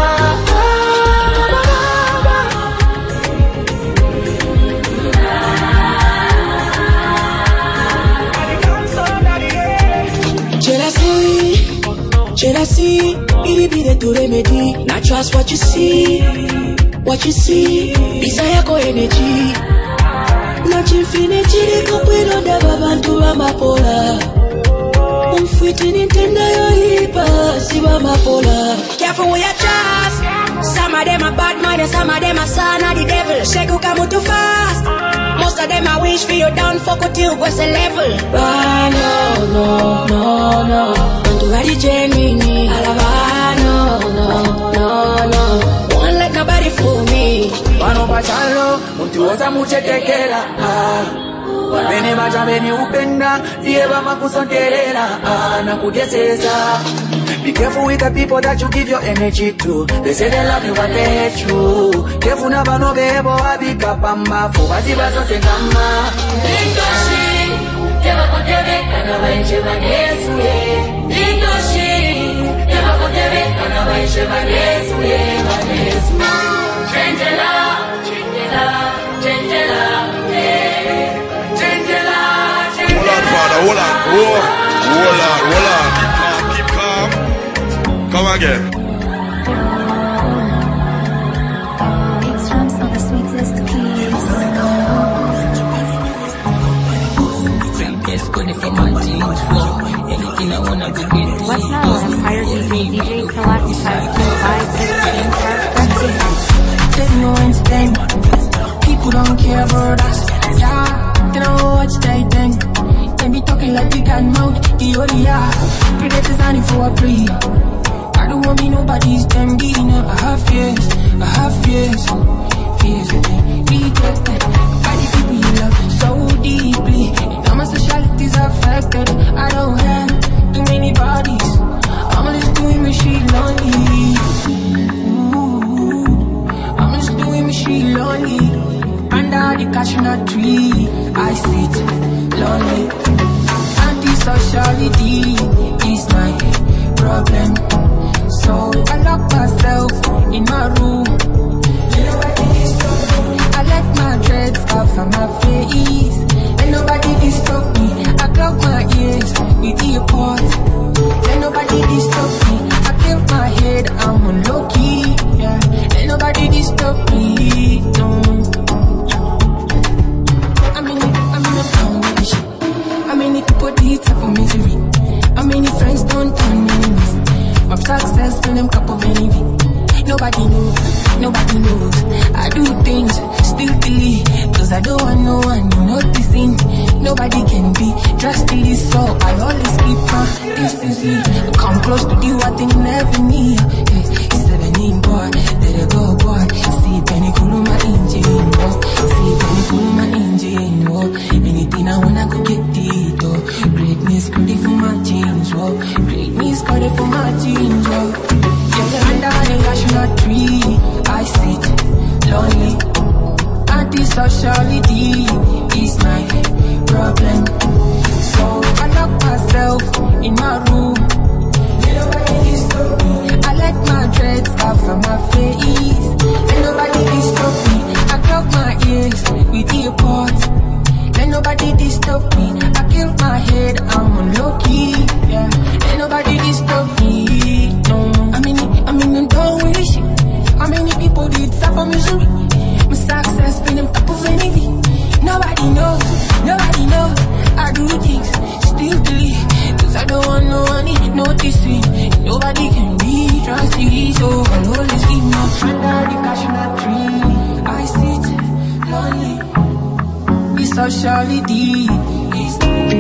Jealousy, it be the to remedy. Not trust what you see. Desire go energy. Not infinity, go put on the babantu amapola. Umfiti nintendo yo hipa, siwa mapola. Careful with your trust. Some of them are bad mind and some of them are son of the devil. Shegu come too fast. Most of them I wish for you down, fuck with you, what's the level? No. Already genuine, no. Won't let nobody fool me. Wano pachalo, mutuoza muchetekela Bene maja bene upenda Fieva makusonterela Na kudeseza Be careful with the people that you give your energy to. They say they love you but they hate you. Careful na bano bebo abika pamba Fo bazi bazonte kama Indoshi Keba kotebe Kana baiche banesu ye Indoshi Keba kotebe Kana baiche banesu ye Banesu Changela Changela Hold on. Keep calm. Come again. It's from the sweetest keys. What's now? Empire DJ Kalaki 525 There's no instinct. People don't care about us. Yeah, they don't watch they think. They be talking like they got mouth, Ioria. Predators on the cashew nut tree, I sit lonely. Antisociality is my problem, so I lock myself in my room. I let my dreads off of my face, and nobody disturb me. I plug my ears with earpods, and nobody disturb me. I tilt my head, I'm on low key, yeah. And nobody disturb me, no. I'm in a foundation. How many people did suffer misery? How many friends don't turn enemies? My success in them cup of envy. Nobody knows, nobody knows. I do things still believe, cause I don't want no one noticing. Nobody can be drastically, so I always keep my distance. Come close to you, I think never need. It's 17 boy, let it go boy. See Benny cool my engine, oh. See Benny cool my engine, oh. Anything I wanna go get it, oh. Greatness got it for my jeans, oh. Greatness got it for my jeans, oh. Yeah, under the cashew nut tree, I sit lonely. Antisociality is my problem, so I lock myself in my room. Nobody disturb me. I let my dreads off of my face, and nobody disturb me. I plug my ears with earpods, and nobody disturb me. I tilt my head, I'm on low key, yeah. And nobody disturb me, no. I'm in the don't wish. How many people did suffer misery? My success been them cup of envy. Nobody knows, nobody knows. I do things still believe, cause I don't want no one noticing. Nobody can be trusted, so I'll always keep my under the cashew nut tree. I sit lonely. This sociality is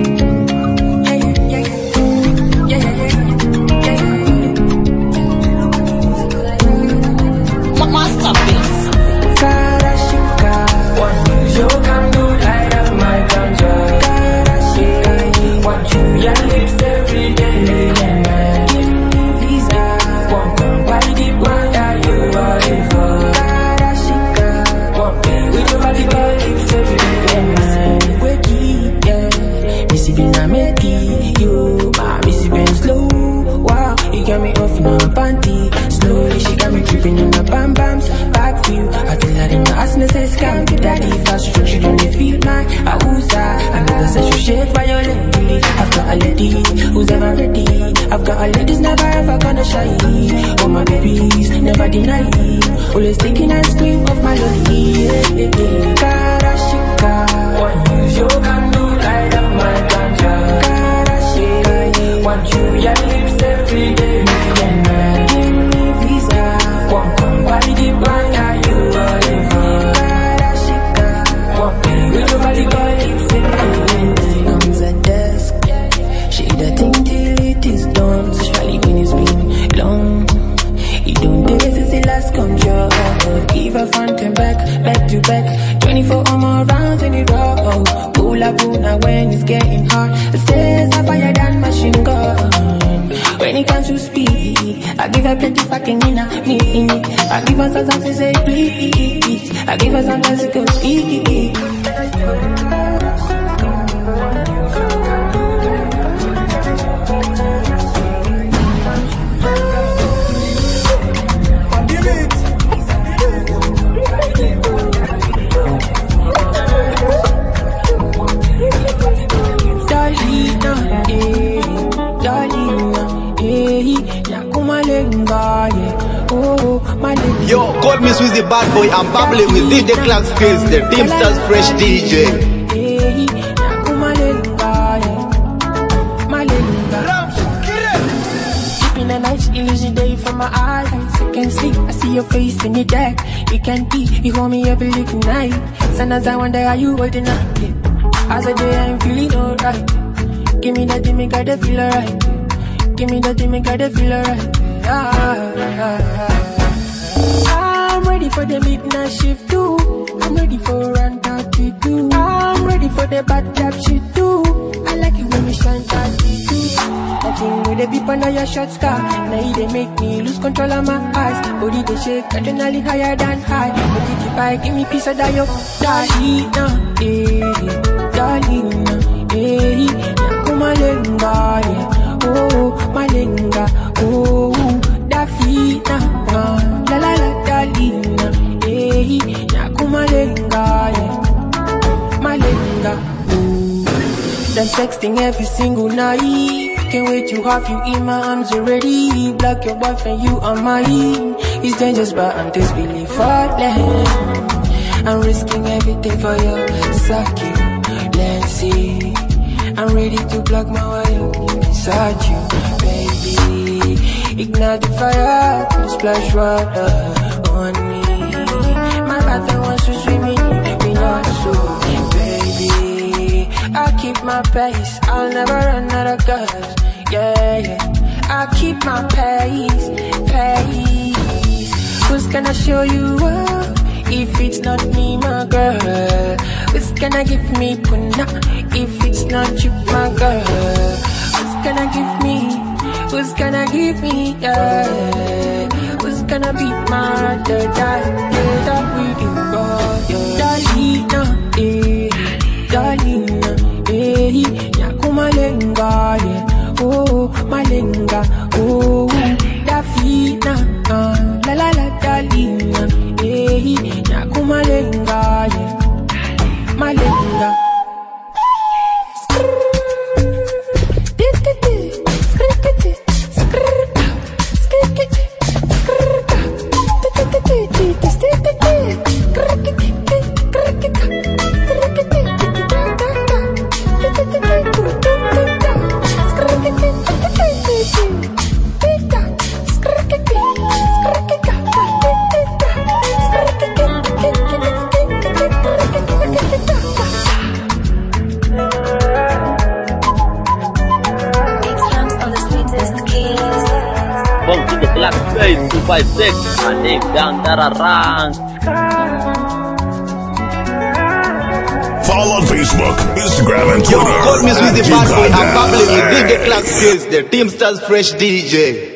Masterpiece. Karashika, what you can do, light up my ganja. Karashika, want you your lips every day, and give me visa. Want to buy the wonder you are for. Karashika, want me with your body, your lips every day, and wakey, yeah. Missy been a meti, you, my Missy been slow. Wow, you got me off in a panty. Slowly she got me tripping in the bam bams. Back view, I tell her in my ass me say scam. Daddy fast stroke, she don't feel my ahusa. Another says she shake violently. I've got a lady who's ever ready. I've got a ladies never ever gonna shy. Oh my babies, never deny. Always thinking and scream of my lady. Karashika, what you can do, light up my ganja. Karashika, want you your lips every day. Give me visa, want come buy the banana you are for. Karashika, want me with your body, your lips every day. Comes at desk, she the thing till it is done. Especially when it's been long. You don't dare since the last control. Give her front and back, back to back. 24 or more rounds in the row. Pull up when it's getting hot. It says I fire than machine gun. When it comes to speed, I give her plenty fucking me in it. I give her sometimes to say please. I give her sometimes to go speak. Yo, call me Swizzy Bad Boy. I'm babbling with DJ Clark Skills, the Teamsters Fresh DJ. Keeping a nice illusion day from my eyes. I can see, I see your face in the deck. You can be, you hold me every little night. Sometimes I wonder how you holding up. As a day I'm feeling alright. Give me that thing, make I feel alright. Give me that thing, make I feel alright. I'm ready for the midnight shift too. I'm ready for run 32. I'm ready for the bad job shit too. I like it when we shine 32. thing with the beep under your short scar. Now they make me lose control of my eyes. Body they shake, adrenaline higher than high. Look at the bike, give me piece of that yo. Dalina, Dalina, Nakumalenga, oh, Malenga, oh, Dafina, la la la, Dalina, Nakumalenga, Malenga, oh. Them sexting every single night. Can't wait to have you in my arms already. Block your boyfriend, you on my It's dangerous, but I'm desperately falling. I'm risking everything for you. Succulency. I'm ready to block my way inside you, baby. Ignite the fire, splash water on me. My brother wants to swim in, we not so, baby. I keep my pace, I'll never run out of gas. Yeah, yeah. I keep my pace. Who's gonna show you up if it's not me, my girl? Who's gonna give me puna if it's not you, my girl? Who's gonna give me? Who's gonna give me? Yeah. Who's gonna be my ride that we do? Dalina, Dalina, Nakumalenga, yeah. Oh, Malenga, oh, Dafina, la la la, Dalina, Nakumalenga, yeah, Malenga. Black Space 256, my name down that rank. Follow on Facebook, Instagram, and Twitter. Yo, call me with the bad boy. I'm babbling with DJ Clark Skills, the Teamsters Fresh DJ.